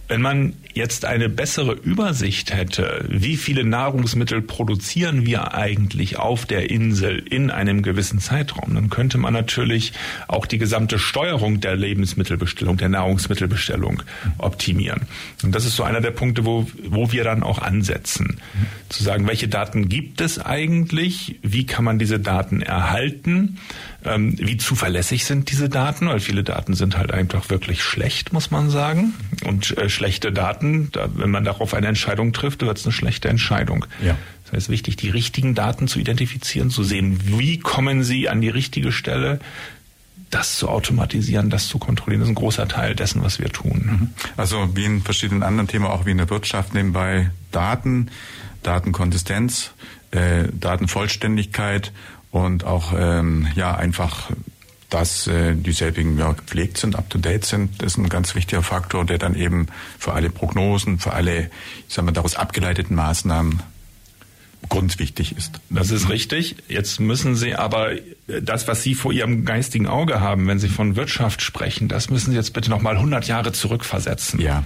Speaker 3: Wenn man jetzt eine bessere Übersicht hätte, wie viele Nahrungsmittel produzieren wir eigentlich auf der Insel in einem gewissen Zeitraum, dann könnte man natürlich auch die gesamte Steuerung der Lebensmittelbestellung, der Nahrungsmittelbestellung optimieren. Und das ist so einer der Punkte, wo, wo wir dann auch ansetzen. Mhm. Zu sagen, welche Daten gibt es eigentlich? Wie kann man diese Daten erhalten? Ähm, wie zuverlässig sind diese Daten? Weil viele Daten sind halt einfach wirklich schlecht, muss man sagen. Und äh, schlechte Daten, da, wenn man darauf eine Entscheidung trifft, wird es eine schlechte Entscheidung. Ja. Das heißt, wichtig, die richtigen Daten zu identifizieren, zu sehen, wie kommen sie an die richtige Stelle, das zu automatisieren, das zu kontrollieren, das ist ein großer Teil dessen, was wir tun.
Speaker 2: Also wie in verschiedenen anderen Themen, auch wie in der Wirtschaft, nebenbei Daten, Datenkonsistenz, äh, Datenvollständigkeit und auch ähm, ja einfach, dass äh, dieselbigen ja, gepflegt sind, up-to-date sind, das ist ein ganz wichtiger Faktor, der dann eben für alle Prognosen, für alle, ich sag mal, daraus abgeleiteten Maßnahmen grundwichtig ist.
Speaker 3: Das ist richtig. Jetzt müssen Sie aber das, was Sie vor Ihrem geistigen Auge haben, wenn Sie von Wirtschaft sprechen, das müssen Sie jetzt bitte noch mal hundert Jahre zurückversetzen.
Speaker 2: Ja.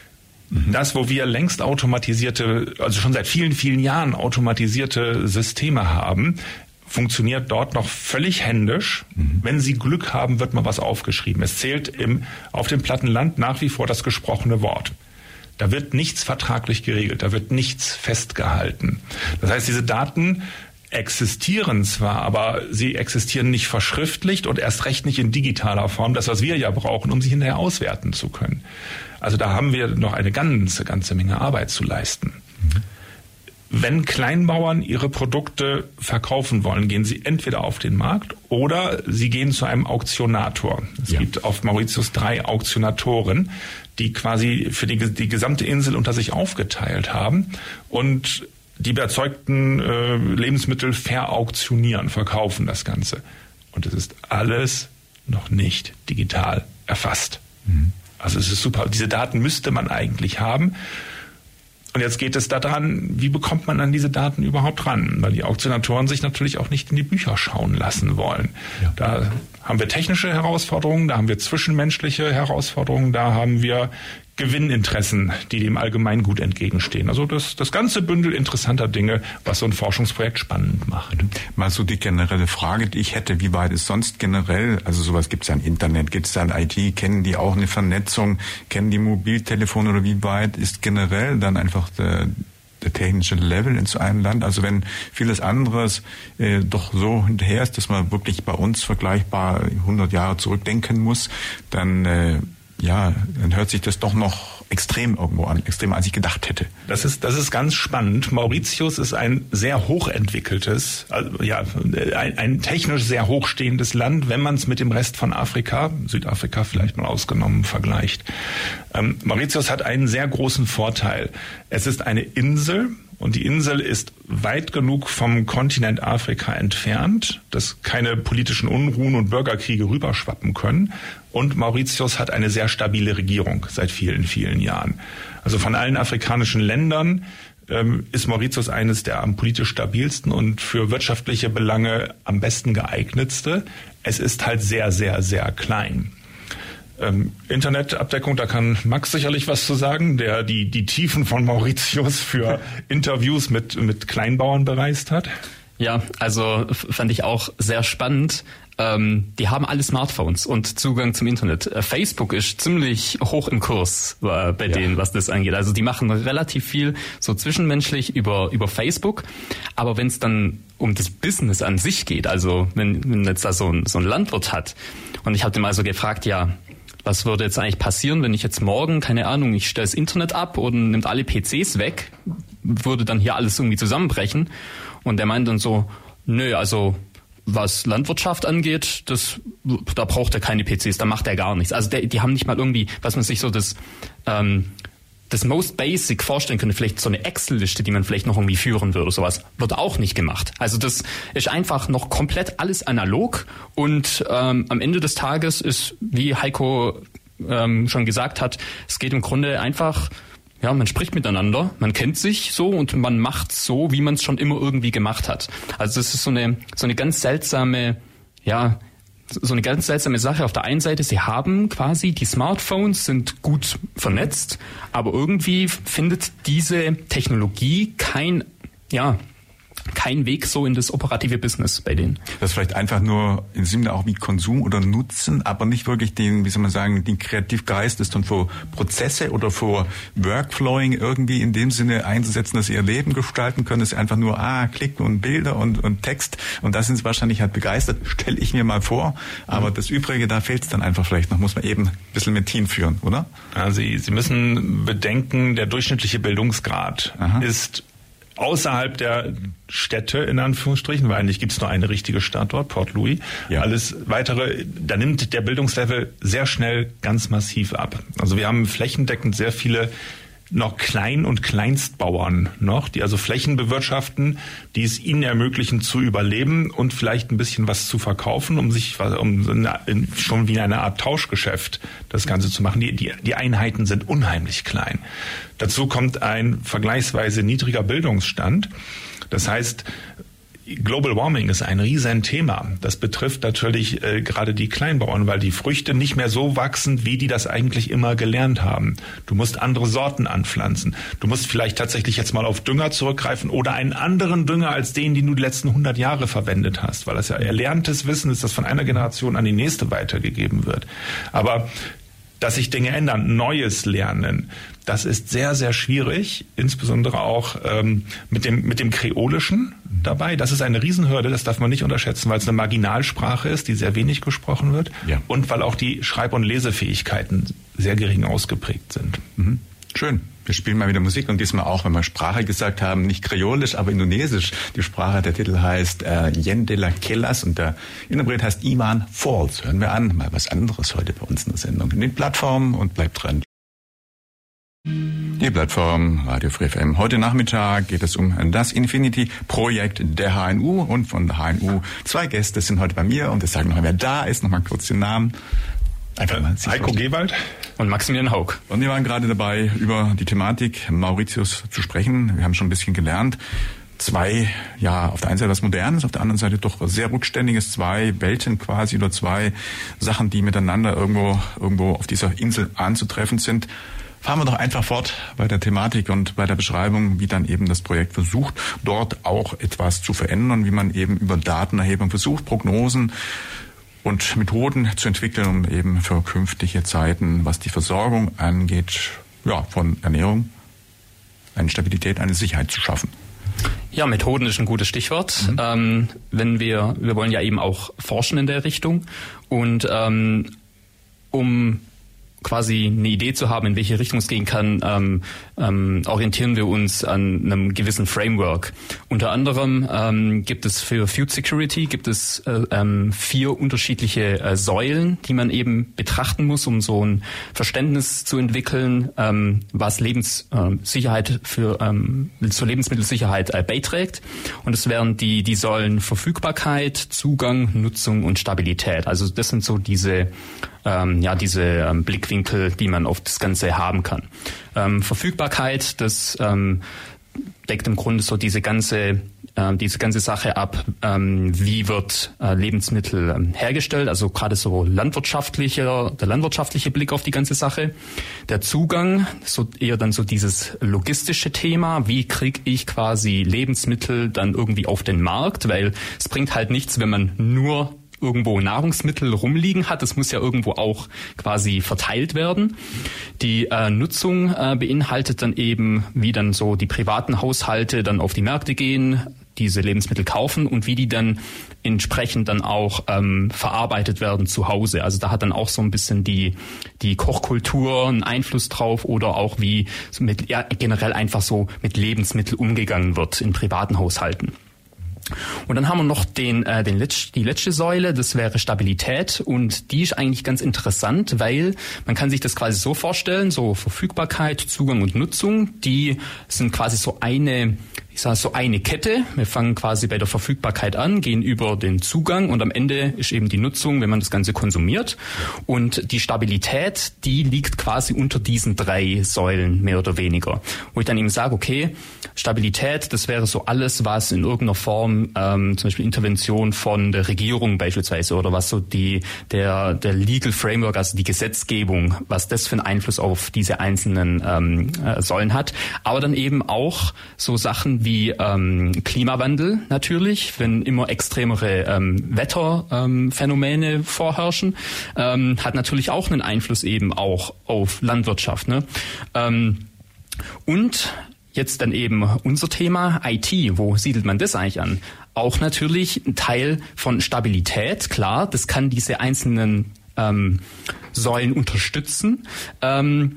Speaker 3: Das, wo wir längst automatisierte, also schon seit vielen, vielen Jahren automatisierte Systeme haben, funktioniert dort noch völlig händisch. Mhm. Wenn Sie Glück haben, wird mal was aufgeschrieben. Es zählt im, auf dem platten Land nach wie vor das gesprochene Wort. Da wird nichts vertraglich geregelt, da wird nichts festgehalten. Das heißt, diese Daten existieren zwar, aber sie existieren nicht verschriftlicht und erst recht nicht in digitaler Form, das, was wir ja brauchen, um sie hinterher auswerten zu können. Also da haben wir noch eine ganze, ganze Menge Arbeit zu leisten. Mhm. Wenn Kleinbauern ihre Produkte verkaufen wollen, gehen sie entweder auf den Markt oder sie gehen zu einem Auktionator. Es ja. gibt auf Mauritius drei Auktionatoren, die quasi für die, die gesamte Insel unter sich aufgeteilt haben und die erzeugten äh, Lebensmittel verauktionieren, verkaufen das Ganze. Und es ist alles noch nicht digital erfasst. Mhm. Also es ist super. Diese Daten müsste man eigentlich haben. Und jetzt geht es daran, wie bekommt man an diese Daten überhaupt ran? Weil die Auktionatoren sich natürlich auch nicht in die Bücher schauen lassen wollen. Ja. Da haben wir technische Herausforderungen, da haben wir zwischenmenschliche Herausforderungen, da haben wir Gewinninteressen, die dem Allgemeingut entgegenstehen. Also das, das ganze Bündel interessanter Dinge, was so ein Forschungsprojekt spannend macht.
Speaker 2: Mal so die generelle Frage, die ich hätte, wie weit ist sonst generell, also sowas gibt es ja im Internet, gibt es da ein I T, kennen die auch eine Vernetzung, kennen die Mobiltelefone oder wie weit ist generell dann einfach der, der technische Level in so einem Land? Also wenn vieles anderes äh, doch so hinterher ist, dass man wirklich bei uns vergleichbar hundert Jahre zurückdenken muss, dann äh, ja, dann hört sich das doch noch extrem irgendwo an, extremer als ich gedacht hätte.
Speaker 3: Das ist, das ist ganz spannend. Mauritius ist ein sehr hochentwickeltes, also ja, ein, ein technisch sehr hochstehendes Land, wenn man es mit dem Rest von Afrika, Südafrika vielleicht mal ausgenommen, vergleicht. Ähm, Mauritius hat einen sehr großen Vorteil. Es ist eine Insel. Und die Insel ist weit genug vom Kontinent Afrika entfernt, dass keine politischen Unruhen und Bürgerkriege rüberschwappen können. Und Mauritius hat eine sehr stabile Regierung seit vielen, vielen Jahren. Also von allen afrikanischen Ländern ähm, ist Mauritius eines der am politisch stabilsten und für wirtschaftliche Belange am besten geeignetste. Es ist halt sehr, sehr, sehr klein. Ähm, Internetabdeckung, da kann Max sicherlich was zu sagen, der die die Tiefen von Mauritius für Interviews mit mit Kleinbauern bereist hat.
Speaker 4: Ja, also fand ich auch sehr spannend. Ähm, die haben alle Smartphones und Zugang zum Internet. Äh, Facebook ist ziemlich hoch im Kurs äh, bei ja. denen, was das angeht. Also die machen relativ viel so zwischenmenschlich über über Facebook. Aber wenn es dann um das Business an sich geht, also wenn, wenn jetzt da so ein, so ein Landwirt hat und ich habe den mal so gefragt, ja, was würde jetzt eigentlich passieren, wenn ich jetzt morgen, keine Ahnung, ich stelle das Internet ab und nimmt alle P Cs weg, würde dann hier alles irgendwie zusammenbrechen? Und der meint dann so, nö, also was Landwirtschaft angeht, das, da braucht er keine P Cs, da macht er gar nichts. Also der, die haben nicht mal irgendwie, was man sich so das ähm, das most basic vorstellen könnte, vielleicht so eine Excel-Liste, die man vielleicht noch irgendwie führen würde, sowas, wird auch nicht gemacht. Also das ist einfach noch komplett alles analog und ähm, am Ende des Tages ist, wie Heiko ähm, schon gesagt hat, es geht im Grunde einfach, ja, man spricht miteinander, man kennt sich so und man macht so, wie man es schon immer irgendwie gemacht hat. Also das ist so eine so eine ganz seltsame, ja, so eine ganz seltsame Sache. Auf der einen Seite, sie haben quasi, die Smartphones sind gut vernetzt, aber irgendwie findet diese Technologie kein, ja, kein Weg so in das operative Business bei denen.
Speaker 2: Das ist vielleicht einfach nur im Sinne auch wie Konsum oder Nutzen, aber nicht wirklich den, wie soll man sagen, den Kreativgeist ist und für Prozesse oder für Workflowing irgendwie in dem Sinne einzusetzen, dass sie ihr Leben gestalten können. Das ist einfach nur, ah, klicken und Bilder und, und Text und da sind sie wahrscheinlich halt begeistert, stelle ich mir mal vor. Aber mhm. das Übrige, da fehlt es dann einfach vielleicht noch, muss man eben ein bisschen mit Team führen, oder?
Speaker 3: Ja, Sie, Sie müssen bedenken, der durchschnittliche Bildungsgrad Aha. ist außerhalb der Städte, in Anführungsstrichen, weil eigentlich gibt es nur eine richtige Stadt dort, Port Louis. Ja. Alles weitere, da nimmt der Bildungslevel sehr schnell ganz massiv ab. Also wir haben flächendeckend sehr viele noch Klein- und Kleinstbauern noch, die also Flächen bewirtschaften, die es ihnen ermöglichen zu überleben und vielleicht ein bisschen was zu verkaufen, um sich um eine, schon wie eine Art Tauschgeschäft das Ganze zu machen. Die, die, die Einheiten sind unheimlich klein. Dazu kommt ein vergleichsweise niedriger Bildungsstand. Das heißt, Global Warming ist ein Riesenthema. Das betrifft natürlich äh, gerade die Kleinbauern, weil die Früchte nicht mehr so wachsen, wie die das eigentlich immer gelernt haben. Du musst andere Sorten anpflanzen. Du musst vielleicht tatsächlich jetzt mal auf Dünger zurückgreifen oder einen anderen Dünger als den, den du die letzten hundert Jahre verwendet hast, weil das ja erlerntes Wissen ist, das von einer Generation an die nächste weitergegeben wird. Aber dass sich Dinge ändern, Neues lernen, das ist sehr, sehr schwierig, insbesondere auch ähm, mit dem mit dem Kreolischen dabei. Das ist eine Riesenhürde, das darf man nicht unterschätzen, weil es eine Marginalsprache ist, die sehr wenig gesprochen wird ja. und weil auch die Schreib- und Lesefähigkeiten sehr gering ausgeprägt sind.
Speaker 2: Mhm. Schön. Wir spielen mal wieder Musik und diesmal auch, wenn wir Sprache gesagt haben, nicht Kreolisch, aber Indonesisch. Die Sprache, der Titel heißt äh, Yen de la Kellas und der Interpret heißt Iwan Fals. Hören wir an, mal was anderes heute bei uns in der Sendung. In den Plattformen und bleibt dran. Die Plattform Radio Free F M. Heute Nachmittag geht es um das Infinity-Projekt der H N U und von der H N U. Zwei Gäste sind heute bei mir und ich sage noch, wer da ist, nochmal kurz den Namen.
Speaker 3: Einfach mal. Heiko Gewald
Speaker 4: und Maximilian Haug.
Speaker 2: Und wir waren gerade dabei, über die Thematik Mauritius zu sprechen. Wir haben schon ein bisschen gelernt. Zwei, ja, auf der einen Seite was Modernes, auf der anderen Seite doch sehr Rückständiges. Zwei Welten quasi oder zwei Sachen, die miteinander irgendwo, irgendwo auf dieser Insel anzutreffen sind. Fahren wir doch einfach fort bei der Thematik und bei der Beschreibung, wie dann eben das Projekt versucht, dort auch etwas zu verändern, wie man eben über Datenerhebung versucht, Prognosen und Methoden zu entwickeln, um eben für künftige Zeiten, was die Versorgung angeht, ja, von Ernährung, eine Stabilität, eine Sicherheit zu schaffen.
Speaker 4: Ja, Methoden ist ein gutes Stichwort. Mhm. Ähm, wenn wir, wir wollen ja eben auch forschen in der Richtung und ähm, um quasi eine Idee zu haben, in welche Richtung es gehen kann, ähm, ähm, orientieren wir uns an einem gewissen Framework. Unter anderem ähm, gibt es für Food Security gibt es äh, ähm, vier unterschiedliche äh, Säulen, die man eben betrachten muss, um so ein Verständnis zu entwickeln, ähm, was Lebenssicherheit äh, für ähm, zur Lebensmittelsicherheit äh, beiträgt. Und es wären die die Säulen Verfügbarkeit, Zugang, Nutzung und Stabilität. Also das sind so diese Ähm, ja, diese ähm, Blickwinkel, die man auf das Ganze haben kann. Ähm, Verfügbarkeit, das ähm, deckt im Grunde so diese ganze äh, diese ganze Sache ab, ähm, wie wird äh, Lebensmittel ähm, hergestellt, also gerade so landwirtschaftlicher, der landwirtschaftliche Blick auf die ganze Sache. Der Zugang, so eher dann so dieses logistische Thema, wie kriege ich quasi Lebensmittel dann irgendwie auf den Markt, weil es bringt halt nichts, wenn man nur irgendwo Nahrungsmittel rumliegen hat. Das muss ja irgendwo auch quasi verteilt werden. Die äh, Nutzung äh, beinhaltet dann eben, wie dann so die privaten Haushalte dann auf die Märkte gehen, diese Lebensmittel kaufen und wie die dann entsprechend dann auch ähm, verarbeitet werden zu Hause. Also da hat dann auch so ein bisschen die die Kochkultur einen Einfluss drauf oder auch wie mit, ja, generell einfach so mit Lebensmitteln umgegangen wird in privaten Haushalten. Und dann haben wir noch den, äh, den Letz-, die letzte Säule, das wäre Stabilität und die ist eigentlich ganz interessant, weil man kann sich das quasi so vorstellen, so Verfügbarkeit, Zugang und Nutzung, die sind quasi so eine ich sage so eine Kette. Wir fangen quasi bei der Verfügbarkeit an, gehen über den Zugang und am Ende ist eben die Nutzung, wenn man das Ganze konsumiert. Und die Stabilität, die liegt quasi unter diesen drei Säulen mehr oder weniger. Wo ich dann eben sage, okay, Stabilität, das wäre so alles, was in irgendeiner Form, ähm, zum Beispiel Intervention von der Regierung beispielsweise oder was so die der der Legal Framework, also die Gesetzgebung, was das für einen Einfluss auf diese einzelnen ähm, äh, Säulen hat. Aber dann eben auch so Sachen wie ähm, Klimawandel natürlich, wenn immer extremere ähm, Wetterphänomene ähm, vorherrschen, ähm, hat natürlich auch einen Einfluss eben auch auf Landwirtschaft. Ne? Ähm, und jetzt dann eben unser Thema I T. Wo siedelt man das eigentlich an? Auch natürlich ein Teil von Stabilität, klar, das kann diese einzelnen ähm, Säulen unterstützen. Ähm,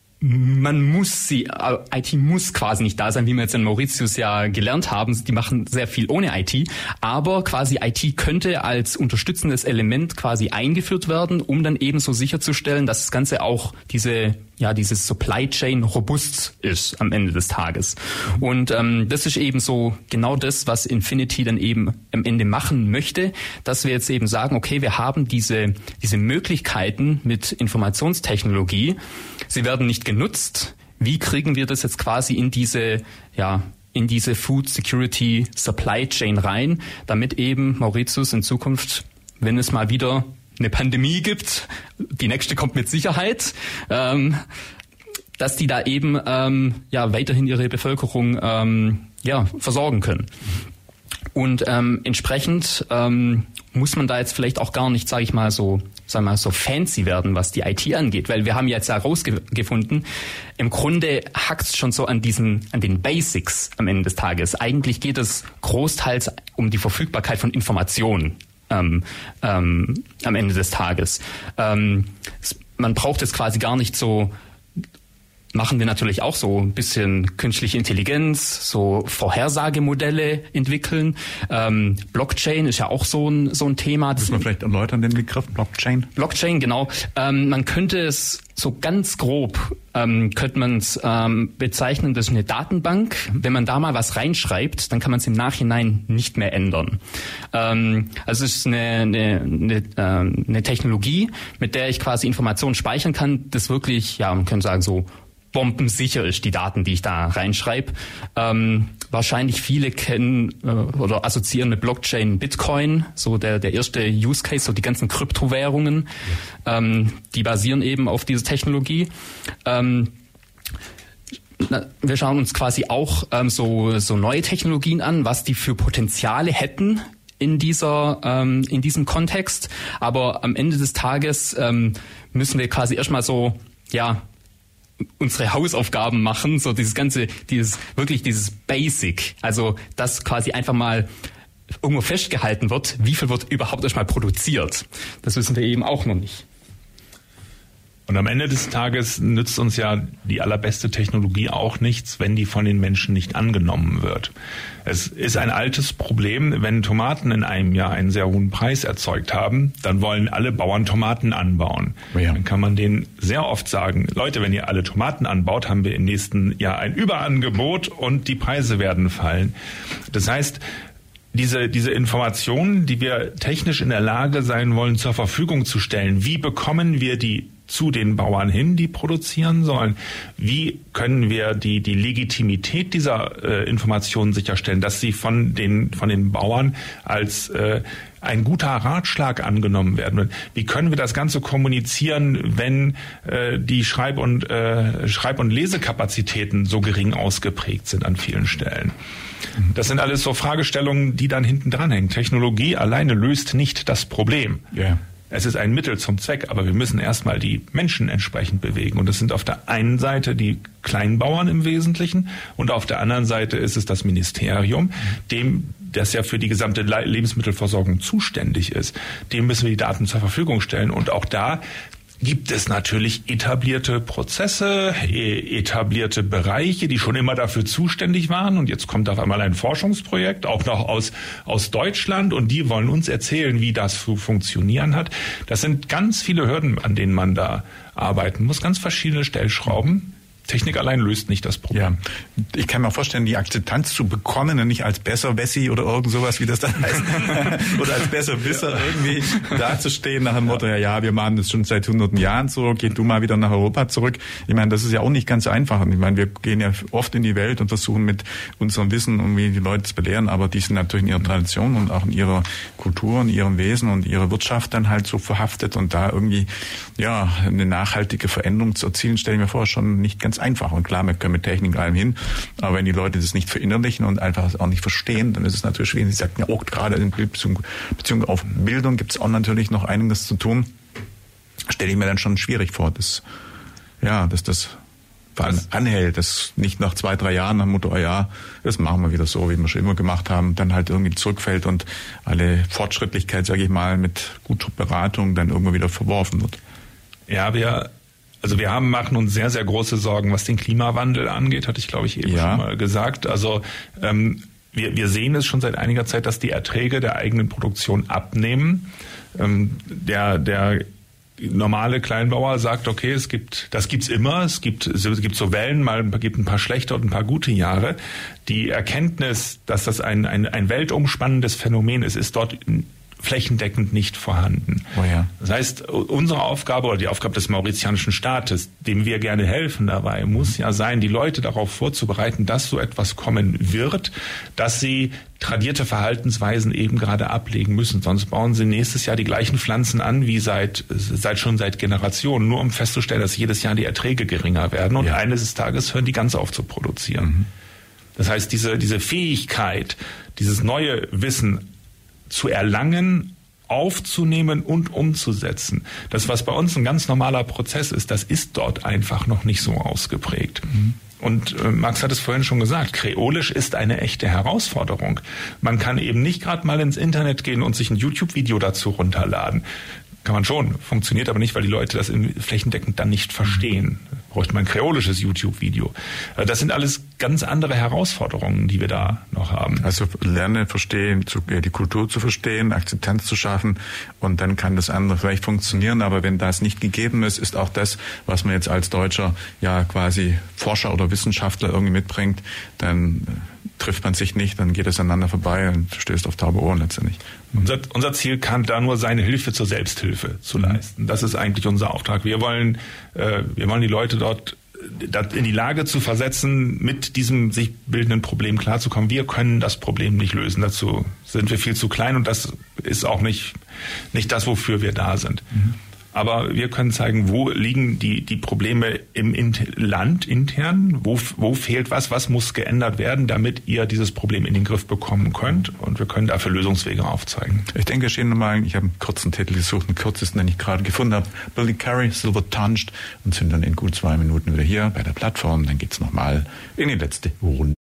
Speaker 4: Man muss sie, I T muss quasi nicht da sein, wie wir jetzt in Mauritius ja gelernt haben. Die machen sehr viel ohne I T. Aber quasi I T könnte als unterstützendes Element quasi eingeführt werden, um dann eben so sicherzustellen, dass das Ganze auch diese, ja, dieses Supply Chain robust ist am Ende des Tages. Und ähm, das ist eben so genau das, was Infinity dann eben am Ende machen möchte, dass wir jetzt eben sagen, okay, wir haben diese, diese Möglichkeiten mit Informationstechnologie. Sie werden nicht genutzt. Wie kriegen wir das jetzt quasi in diese, ja, in diese Food Security Supply Chain rein, damit eben Mauritius in Zukunft, wenn es mal wieder eine Pandemie gibt, die nächste kommt mit Sicherheit, ähm, dass die da eben ähm, ja weiterhin ihre Bevölkerung ähm, ja versorgen können. Und ähm, entsprechend ähm, muss man da jetzt vielleicht auch gar nicht, sage ich mal, so, sag mal, so fancy werden, was die I T angeht, weil wir haben jetzt herausgefunden, im Grunde hackt's schon so an diesen, an den Basics am Ende des Tages. Eigentlich geht es großteils um die Verfügbarkeit von Informationen ähm, ähm, am Ende des Tages. Ähm, man braucht jetzt quasi gar nicht so. Machen wir natürlich auch so ein bisschen künstliche Intelligenz, so Vorhersagemodelle entwickeln. Ähm, Blockchain ist ja auch so ein so ein Thema.
Speaker 2: Müssen wir vielleicht erläutern den Begriff Blockchain?
Speaker 4: Blockchain, genau. Ähm, man könnte es so ganz grob, ähm, könnte man es ähm, bezeichnen, das ist eine Datenbank. Wenn man da mal was reinschreibt, dann kann man es im Nachhinein nicht mehr ändern. Ähm, also es ist eine, eine, eine, ähm, eine Technologie, mit der ich quasi Informationen speichern kann, das wirklich, ja, man könnte sagen so, bombensicher ist, die Daten, die ich da reinschreibe. Ähm, wahrscheinlich viele kennen äh, oder assoziieren mit Blockchain Bitcoin, so der der erste Use Case, so die ganzen Kryptowährungen, ja. ähm, die basieren eben auf dieser Technologie. Ähm, na, wir schauen uns quasi auch ähm, so so neue Technologien an, was die für Potenziale hätten in dieser ähm, in diesem Kontext. Aber am Ende des Tages ähm, müssen wir quasi erstmal so, ja, unsere Hausaufgaben machen, so dieses ganze, dieses, wirklich dieses Basic, also dass quasi einfach mal irgendwo festgehalten wird, wie viel wird überhaupt erstmal produziert. Das wissen wir eben auch noch nicht.
Speaker 3: Und am Ende des Tages nützt uns ja die allerbeste Technologie auch nichts, wenn die von den Menschen nicht angenommen wird. Es ist ein altes Problem, wenn Tomaten in einem Jahr einen sehr hohen Preis erzeugt haben, dann wollen alle Bauern Tomaten anbauen. Ja. Dann kann man denen sehr oft sagen, Leute, wenn ihr alle Tomaten anbaut, haben wir im nächsten Jahr ein Überangebot und die Preise werden fallen. Das heißt, Diese, diese Informationen, die wir technisch in der Lage sein wollen, zur Verfügung zu stellen, wie bekommen wir die zu den Bauern hin, die produzieren sollen? Wie können wir die, die Legitimität dieser äh, Informationen sicherstellen, dass sie von den, von den Bauern als äh, ein guter Ratschlag angenommen werden? Wie können wir das Ganze kommunizieren, wenn äh, die Schreib- und, äh, Schreib- und Lesekapazitäten so gering ausgeprägt sind an vielen Stellen? Das sind alles so Fragestellungen, die dann hinten dranhängen. Technologie alleine löst nicht das Problem. Yeah. Es ist ein Mittel zum Zweck, aber wir müssen erstmal die Menschen entsprechend bewegen. Und das sind auf der einen Seite die Kleinbauern im Wesentlichen und auf der anderen Seite ist es das Ministerium, dem das ja für die gesamte Lebensmittelversorgung zuständig ist. Dem müssen wir die Daten zur Verfügung stellen. Und auch da gibt es natürlich etablierte Prozesse, etablierte Bereiche, die schon immer dafür zuständig waren. Und jetzt kommt auf einmal ein Forschungsprojekt, auch noch aus, aus Deutschland. Und die wollen uns erzählen, wie das zu funktionieren hat. Das sind ganz viele Hürden, an denen man da arbeiten muss. Ganz verschiedene Stellschrauben. Technik allein löst nicht das Problem.
Speaker 2: Ja. Ich kann mir vorstellen, die Akzeptanz zu bekommen und nicht als Besserwessi oder irgend sowas, wie das dann heißt, oder als Besserwisser irgendwie dazustehen nach dem Motto, ja, ja, wir machen das schon seit hunderten Jahren so, geh du mal wieder nach Europa zurück. Ich meine, das ist ja auch nicht ganz einfach. Ich meine, wir gehen ja oft in die Welt und versuchen mit unserem Wissen irgendwie die Leute zu belehren, aber die sind natürlich in ihrer Tradition und auch in ihrer Kultur und ihrem Wesen und ihrer Wirtschaft dann halt so verhaftet und da irgendwie, ja, eine nachhaltige Veränderung zu erzielen, stelle ich mir vor, schon nicht ganz einfach. Und klar, wir können mit Technik allem hin, aber wenn die Leute das nicht verinnerlichen und einfach auch nicht verstehen, dann ist es natürlich schwierig. Sie sagten ja auch gerade in Beziehung, Beziehung auf Bildung gibt es auch natürlich noch einiges zu tun. Stelle ich mir dann schon schwierig vor, dass, ja, dass das anhält, dass nicht nach zwei, drei Jahren nach dem Motto, oh ja, das machen wir wieder so, wie wir schon immer gemacht haben, dann halt irgendwie zurückfällt und alle Fortschrittlichkeit, sage ich mal, mit guter Beratung dann irgendwo wieder verworfen wird.
Speaker 3: Ja, wir Also wir haben, machen uns sehr, sehr große Sorgen, was den Klimawandel angeht, hatte ich, glaube ich, eben ja. schon mal gesagt. Also ähm, wir, wir sehen es schon seit einiger Zeit, dass die Erträge der eigenen Produktion abnehmen. Ähm, der, der normale Kleinbauer sagt, okay, es gibt, das gibt's immer, es gibt, es gibt so Wellen, mal gibt ein paar schlechte und ein paar gute Jahre. Die Erkenntnis, dass das ein, ein, ein weltumspannendes Phänomen ist, ist dort flächendeckend nicht vorhanden.
Speaker 2: Oh ja.
Speaker 3: Das heißt, unsere Aufgabe oder die Aufgabe des mauritianischen Staates, dem wir gerne helfen dabei, muss ja sein, die Leute darauf vorzubereiten, dass so etwas kommen wird, dass sie tradierte Verhaltensweisen eben gerade ablegen müssen. Sonst bauen sie nächstes Jahr die gleichen Pflanzen an wie seit, seit schon seit Generationen, nur um festzustellen, dass jedes Jahr die Erträge geringer werden und ja. eines Tages hören die ganz auf zu produzieren. Mhm. Das heißt, diese, diese Fähigkeit, dieses neue Wissen zu erlangen, aufzunehmen und umzusetzen. Das, was bei uns ein ganz normaler Prozess ist, das ist dort einfach noch nicht so ausgeprägt. Mhm. Und äh, Max hat es vorhin schon gesagt, Kreolisch ist eine echte Herausforderung. Man kann eben nicht gerade mal ins Internet gehen und sich ein YouTube-Video dazu runterladen. Kann man schon, funktioniert aber nicht, weil die Leute das flächendeckend dann nicht verstehen. Bräuchte man ein kreolisches YouTube-Video. Das sind alles ganz andere Herausforderungen, die wir da noch haben.
Speaker 2: Also lernen, verstehen, die Kultur zu verstehen, Akzeptanz zu schaffen und dann kann das andere vielleicht funktionieren. Aber wenn das nicht gegeben ist, ist auch das, was man jetzt als Deutscher ja quasi Forscher oder Wissenschaftler irgendwie mitbringt, dann trifft man sich nicht, dann geht es aneinander vorbei und stößt auf taube Ohren letztendlich.
Speaker 3: Unser, unser Ziel kann da nur sein, Hilfe zur Selbsthilfe zu leisten. Das ist eigentlich unser Auftrag. Wir wollen, äh, wir wollen die Leute dort in die Lage zu versetzen, mit diesem sich bildenden Problem klarzukommen. Wir können das Problem nicht lösen. Dazu sind wir viel zu klein und das ist auch nicht, nicht das, wofür wir da sind. Mhm. Aber wir können zeigen, wo liegen die, die Probleme im Land intern, wo, wo fehlt was, was muss geändert werden, damit ihr dieses Problem in den Griff bekommen könnt. Und wir können dafür Lösungswege aufzeigen.
Speaker 2: Ich denke, wir stehen nochmal, ich habe einen kurzen Titel gesucht, einen kürzesten, den ich gerade gefunden habe. Billy Currie, Silver Tongued, und sind dann in gut zwei Minuten wieder hier bei der Plattform. Dann geht's nochmal in die letzte Runde.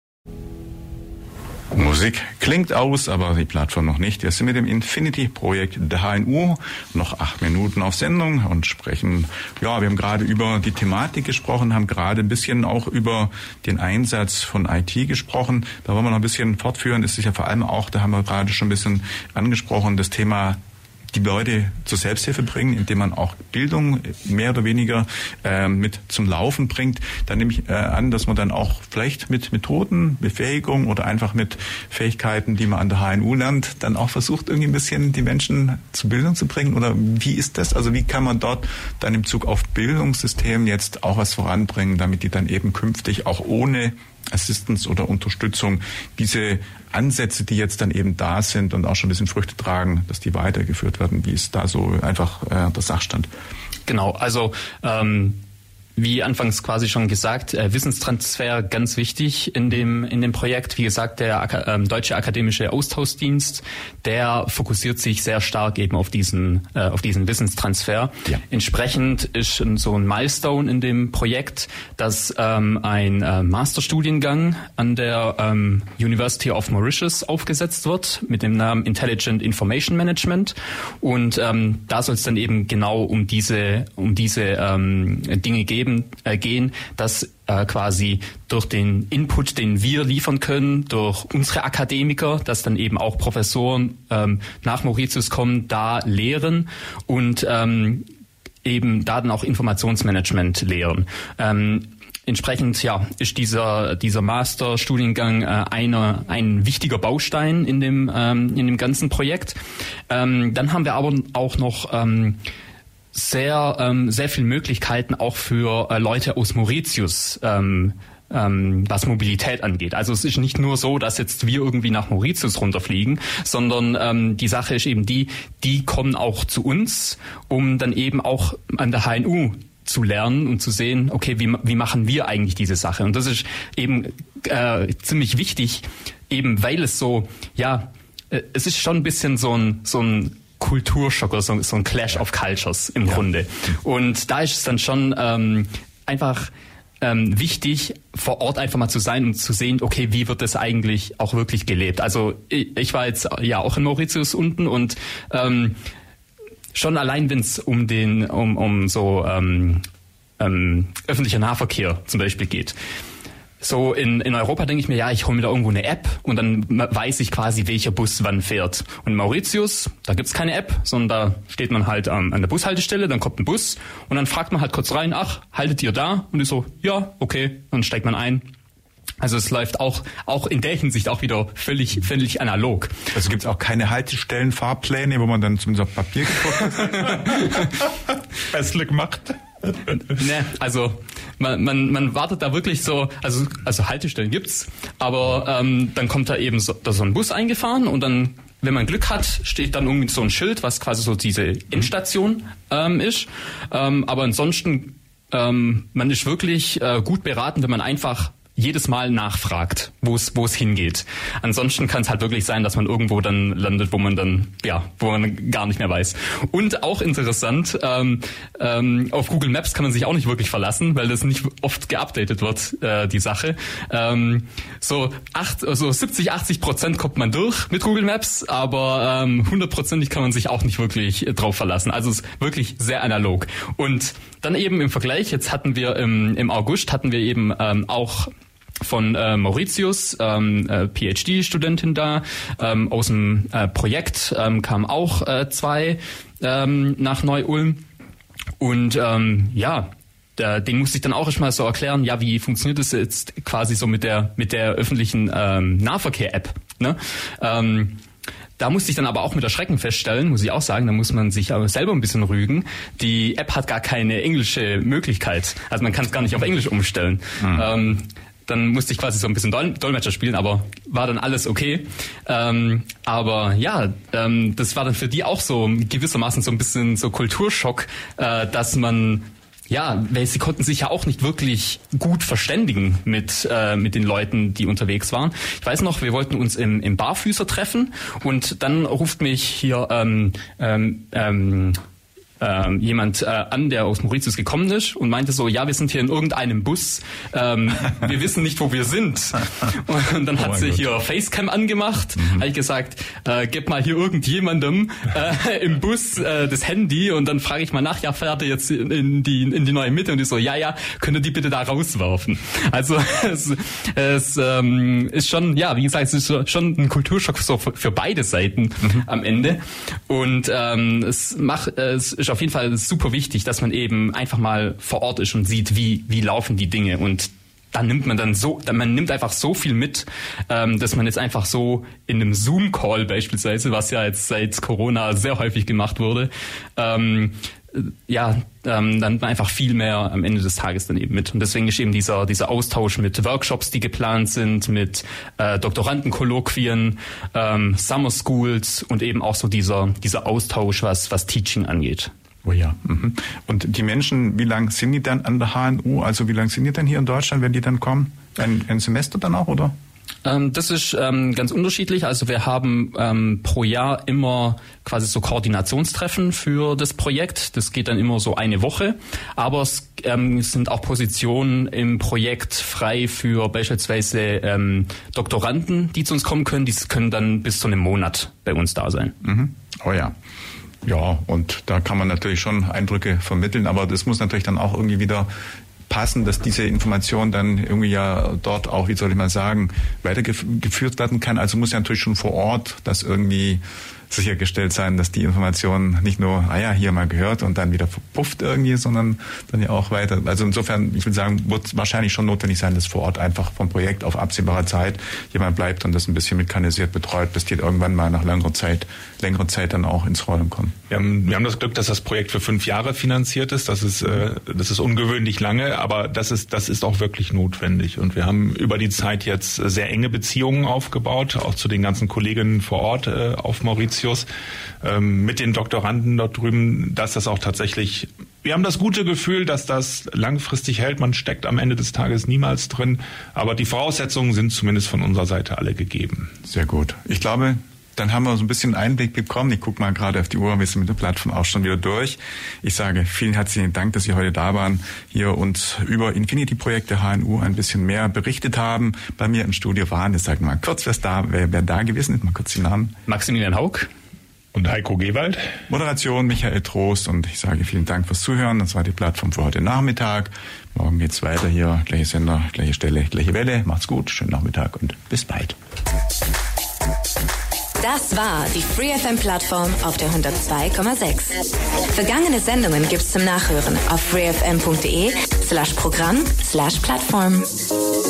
Speaker 2: Musik klingt aus, aber die Plattform noch nicht. Wir sind mit dem Infinity-Projekt der H N U noch acht Minuten auf Sendung und sprechen, ja, wir haben gerade über die Thematik gesprochen, haben gerade ein bisschen auch über den Einsatz von I T gesprochen. Da wollen wir noch ein bisschen fortführen. Es ist ja vor allem auch, da haben wir gerade schon ein bisschen angesprochen, das Thema die Leute zur Selbsthilfe bringen, indem man auch Bildung mehr oder weniger äh, mit zum Laufen bringt. Dann nehme ich äh, an, dass man dann auch vielleicht mit Methoden, Befähigung oder einfach mit Fähigkeiten, die man an der H N U lernt, dann auch versucht, irgendwie ein bisschen die Menschen zur Bildung zu bringen. Oder wie ist das? Also wie kann man dort dann im Bezug auf Bildungssystem jetzt auch was voranbringen, damit die dann eben künftig auch ohne Assistance oder Unterstützung diese Ansätze, die jetzt dann eben da sind und auch schon ein bisschen Früchte tragen, dass die weitergeführt werden. Wie ist da so einfach äh, der Sachstand?
Speaker 4: Genau, also ähm wie anfangs quasi schon gesagt, äh, Wissenstransfer ganz wichtig in dem in dem Projekt. Wie gesagt, der Aka- äh, Deutsche Akademische Austauschdienst, der fokussiert sich sehr stark eben auf diesen äh, auf diesen Wissenstransfer. Ja. Entsprechend ist so ein Milestone in dem Projekt, dass ähm, ein äh, Masterstudiengang an der ähm, University of Mauritius aufgesetzt wird mit dem Namen Intelligent Information Management. Und ähm, da soll es dann eben genau um diese um diese ähm, Dinge gehen. Äh, gehen, dass äh, quasi durch den Input, den wir liefern können, durch unsere Akademiker, dass dann eben auch Professoren ähm, nach Mauritius kommen, da lehren und ähm, eben da dann auch Informationsmanagement lehren. Ähm, entsprechend ja ist dieser dieser Masterstudiengang äh, eine, ein wichtiger Baustein in dem ähm, in dem ganzen Projekt. Ähm, dann haben wir aber auch noch ähm, sehr ähm, sehr viele Möglichkeiten auch für äh, Leute aus Mauritius, ähm, ähm, was Mobilität angeht. Also es ist nicht nur so, dass jetzt wir irgendwie nach Mauritius runterfliegen, sondern ähm, die Sache ist eben die, die kommen auch zu uns, um dann eben auch an der H N U zu lernen und zu sehen, okay, wie, wie machen wir eigentlich diese Sache? Und das ist eben äh, ziemlich wichtig, eben weil es so, ja, äh, es ist schon ein bisschen so ein, so ein Kulturschock oder so, so ein Clash of Cultures im ja. Grunde. Und da ist es dann schon ähm, einfach ähm, wichtig, vor Ort einfach mal zu sein und zu sehen, okay, wie wird das eigentlich auch wirklich gelebt? Also ich, ich war jetzt ja auch in Mauritius unten und ähm, schon allein, wenn es um den um um so ähm, ähm, öffentlicher Nahverkehr zum Beispiel geht. So in, in Europa denke ich mir, ja, ich hole mir da irgendwo eine App und dann weiß ich quasi, welcher Bus wann fährt. Und in Mauritius, da gibt's keine App, sondern da steht man halt ähm, an der Bushaltestelle, dann kommt ein Bus und dann fragt man halt kurz rein, ach, haltet ihr da? Und ich so, ja, okay, dann steigt man ein. Also es läuft auch auch in der Hinsicht auch wieder völlig völlig analog.
Speaker 2: Also gibt es auch keine Haltestellenfahrpläne, wo man dann zumindest auf Papier geguckt hat?
Speaker 3: Festlich gemacht.
Speaker 4: Ne, also man, man man wartet da wirklich so, also also Haltestellen gibt's, aber ähm, dann kommt da eben so, da so ein Bus eingefahren und dann, wenn man Glück hat, steht dann irgendwie so ein Schild, was quasi so diese Endstation ähm, ist. Ähm, aber ansonsten, ähm, man ist wirklich äh, gut beraten, wenn man einfach jedes Mal nachfragt, wo es wo es hingeht. Ansonsten kann es halt wirklich sein, dass man irgendwo dann landet, wo man dann ja, wo man gar nicht mehr weiß. Und auch interessant, ähm, ähm, auf Google Maps kann man sich auch nicht wirklich verlassen, weil das nicht oft geupdatet wird, äh, die Sache. Ähm, so acht, so siebzig, achtzig Prozent kommt man durch mit Google Maps, aber ähm, hundertprozentig kann man sich auch nicht wirklich drauf verlassen. Also es ist wirklich sehr analog. Und dann eben im Vergleich, jetzt hatten wir im, im August hatten wir eben ähm, auch von äh, Mauritius, ähm, äh, PhD-Studentin da, ähm, aus dem äh, Projekt ähm, kamen auch äh, zwei ähm, nach Neu-Ulm und ähm, ja, da, den musste ich dann auch erstmal so erklären, ja, wie funktioniert das jetzt quasi so mit der mit der öffentlichen ähm, Nahverkehr-App, ne? Ähm, Da musste ich dann aber auch mit Erschrecken feststellen, muss ich auch sagen, da muss man sich aber selber ein bisschen rügen. Die App hat gar keine englische Möglichkeit. Also man kann es gar nicht auf Englisch umstellen. Mhm. Ähm, dann musste ich quasi so ein bisschen Dol- Dolmetscher spielen, aber war dann alles okay. Ähm, aber ja, ähm, das war dann für die auch so gewissermaßen so ein bisschen so Kulturschock, äh, dass man ja, weil sie konnten sich ja auch nicht wirklich gut verständigen mit äh, mit den Leuten, die unterwegs waren. Ich weiß noch, wir wollten uns im, im Barfüßer treffen und dann ruft mich hier ähm, ähm, ähm, ähm, jemand äh, an, der aus Mauritius gekommen ist und meinte so, ja, wir sind hier in irgendeinem Bus, ähm, wir wissen nicht, wo wir sind. Und dann hat oh sie Gott. hier Facecam angemacht, mhm. habe ich gesagt, äh, gib mal hier irgendjemandem äh, im Bus äh, das Handy und dann frage ich mal nach, ja, fährt ihr jetzt in die in die neue Mitte? Und die so, ja, ja, könnt ihr die bitte da rauswerfen? Also es, es ähm, ist schon, ja, wie gesagt, es ist schon ein Kulturschock so für, für beide Seiten mhm. am Ende. Und ähm, es macht, es ist auf jeden Fall super wichtig, dass man eben einfach mal vor Ort ist und sieht, wie wie laufen die Dinge und dann nimmt man dann so, man nimmt einfach so viel mit, ähm, dass man jetzt einfach so in einem Zoom-Call beispielsweise, was ja jetzt seit Corona sehr häufig gemacht wurde, ähm, ja, ähm, dann man einfach viel mehr am Ende des Tages dann eben mit. Und deswegen ist eben dieser dieser Austausch mit Workshops, die geplant sind, mit äh, Doktorandenkolloquien, ähm, Summer Schools und eben auch so dieser dieser Austausch, was was Teaching angeht.
Speaker 2: Oh ja. Mhm. Und die Menschen, wie lang sind die dann an der H N U? Also wie lang sind die dann hier in Deutschland, wenn die dann kommen? Ein, ein Semester dann auch, oder?
Speaker 4: Ähm, das ist ähm, ganz unterschiedlich. Also wir haben ähm, pro Jahr immer quasi so Koordinationstreffen für das Projekt. Das geht dann immer so eine Woche. Aber es ähm, sind auch Positionen im Projekt frei für beispielsweise ähm, Doktoranden, die zu uns kommen können. Die können dann bis zu einem Monat bei uns da sein.
Speaker 2: Mhm. Oh ja. Ja, und da kann man natürlich schon Eindrücke vermitteln, aber das muss natürlich dann auch irgendwie wieder passen, dass diese Information dann irgendwie ja dort auch, wie soll ich mal sagen, weitergeführt werden kann. Also muss ja natürlich schon vor Ort das irgendwie sichergestellt sein, dass die Information nicht nur, ah ja, hier mal gehört und dann wieder verpufft irgendwie, sondern dann ja auch weiter. Also insofern, ich würde sagen, wird es wahrscheinlich schon notwendig sein, dass vor Ort einfach vom Projekt auf absehbare Zeit jemand bleibt und das ein bisschen mechanisiert betreut, bis die irgendwann mal nach längerer Zeit, längere Zeit dann auch ins Rollen kommen.
Speaker 3: Wir haben, wir haben das Glück, dass das Projekt für fünf Jahre finanziert ist. Das ist, äh, das ist ungewöhnlich lange, aber das ist, das ist auch wirklich notwendig. Und wir haben über die Zeit jetzt sehr enge Beziehungen aufgebaut, auch zu den ganzen Kolleginnen vor Ort äh, auf Mauritius, ähm, mit den Doktoranden dort drüben, dass das auch tatsächlich, wir haben das gute Gefühl, dass das langfristig hält. Man steckt am Ende des Tages niemals drin, aber die Voraussetzungen sind zumindest von unserer Seite alle gegeben.
Speaker 2: Sehr gut. Ich glaube, dann haben wir so ein bisschen Einblick bekommen. Ich gucke mal gerade auf die Uhr, wir sind mit der Plattform auch schon wieder durch. Ich sage vielen herzlichen Dank, dass Sie heute da waren, hier und über Infinity-Projekte H N U ein bisschen mehr berichtet haben. Bei mir im Studio waren, jetzt sagen wir mal kurz, wer da, wer, wer da gewesen ist, mal kurz die Namen.
Speaker 4: Maximilian Haug.
Speaker 3: Und Heiko Gewald.
Speaker 2: Moderation Michael Trost und ich sage vielen Dank fürs Zuhören. Das war die Plattform für heute Nachmittag. Morgen geht's weiter hier, gleiche Sender, gleiche Stelle, gleiche Welle. Macht's gut, schönen Nachmittag und bis bald.
Speaker 1: Das war die Free F M-Plattform auf der hundertzwei Komma sechs. Vergangene Sendungen gibt's zum Nachhören auf freefm punkt de slash Programm slash Plattform.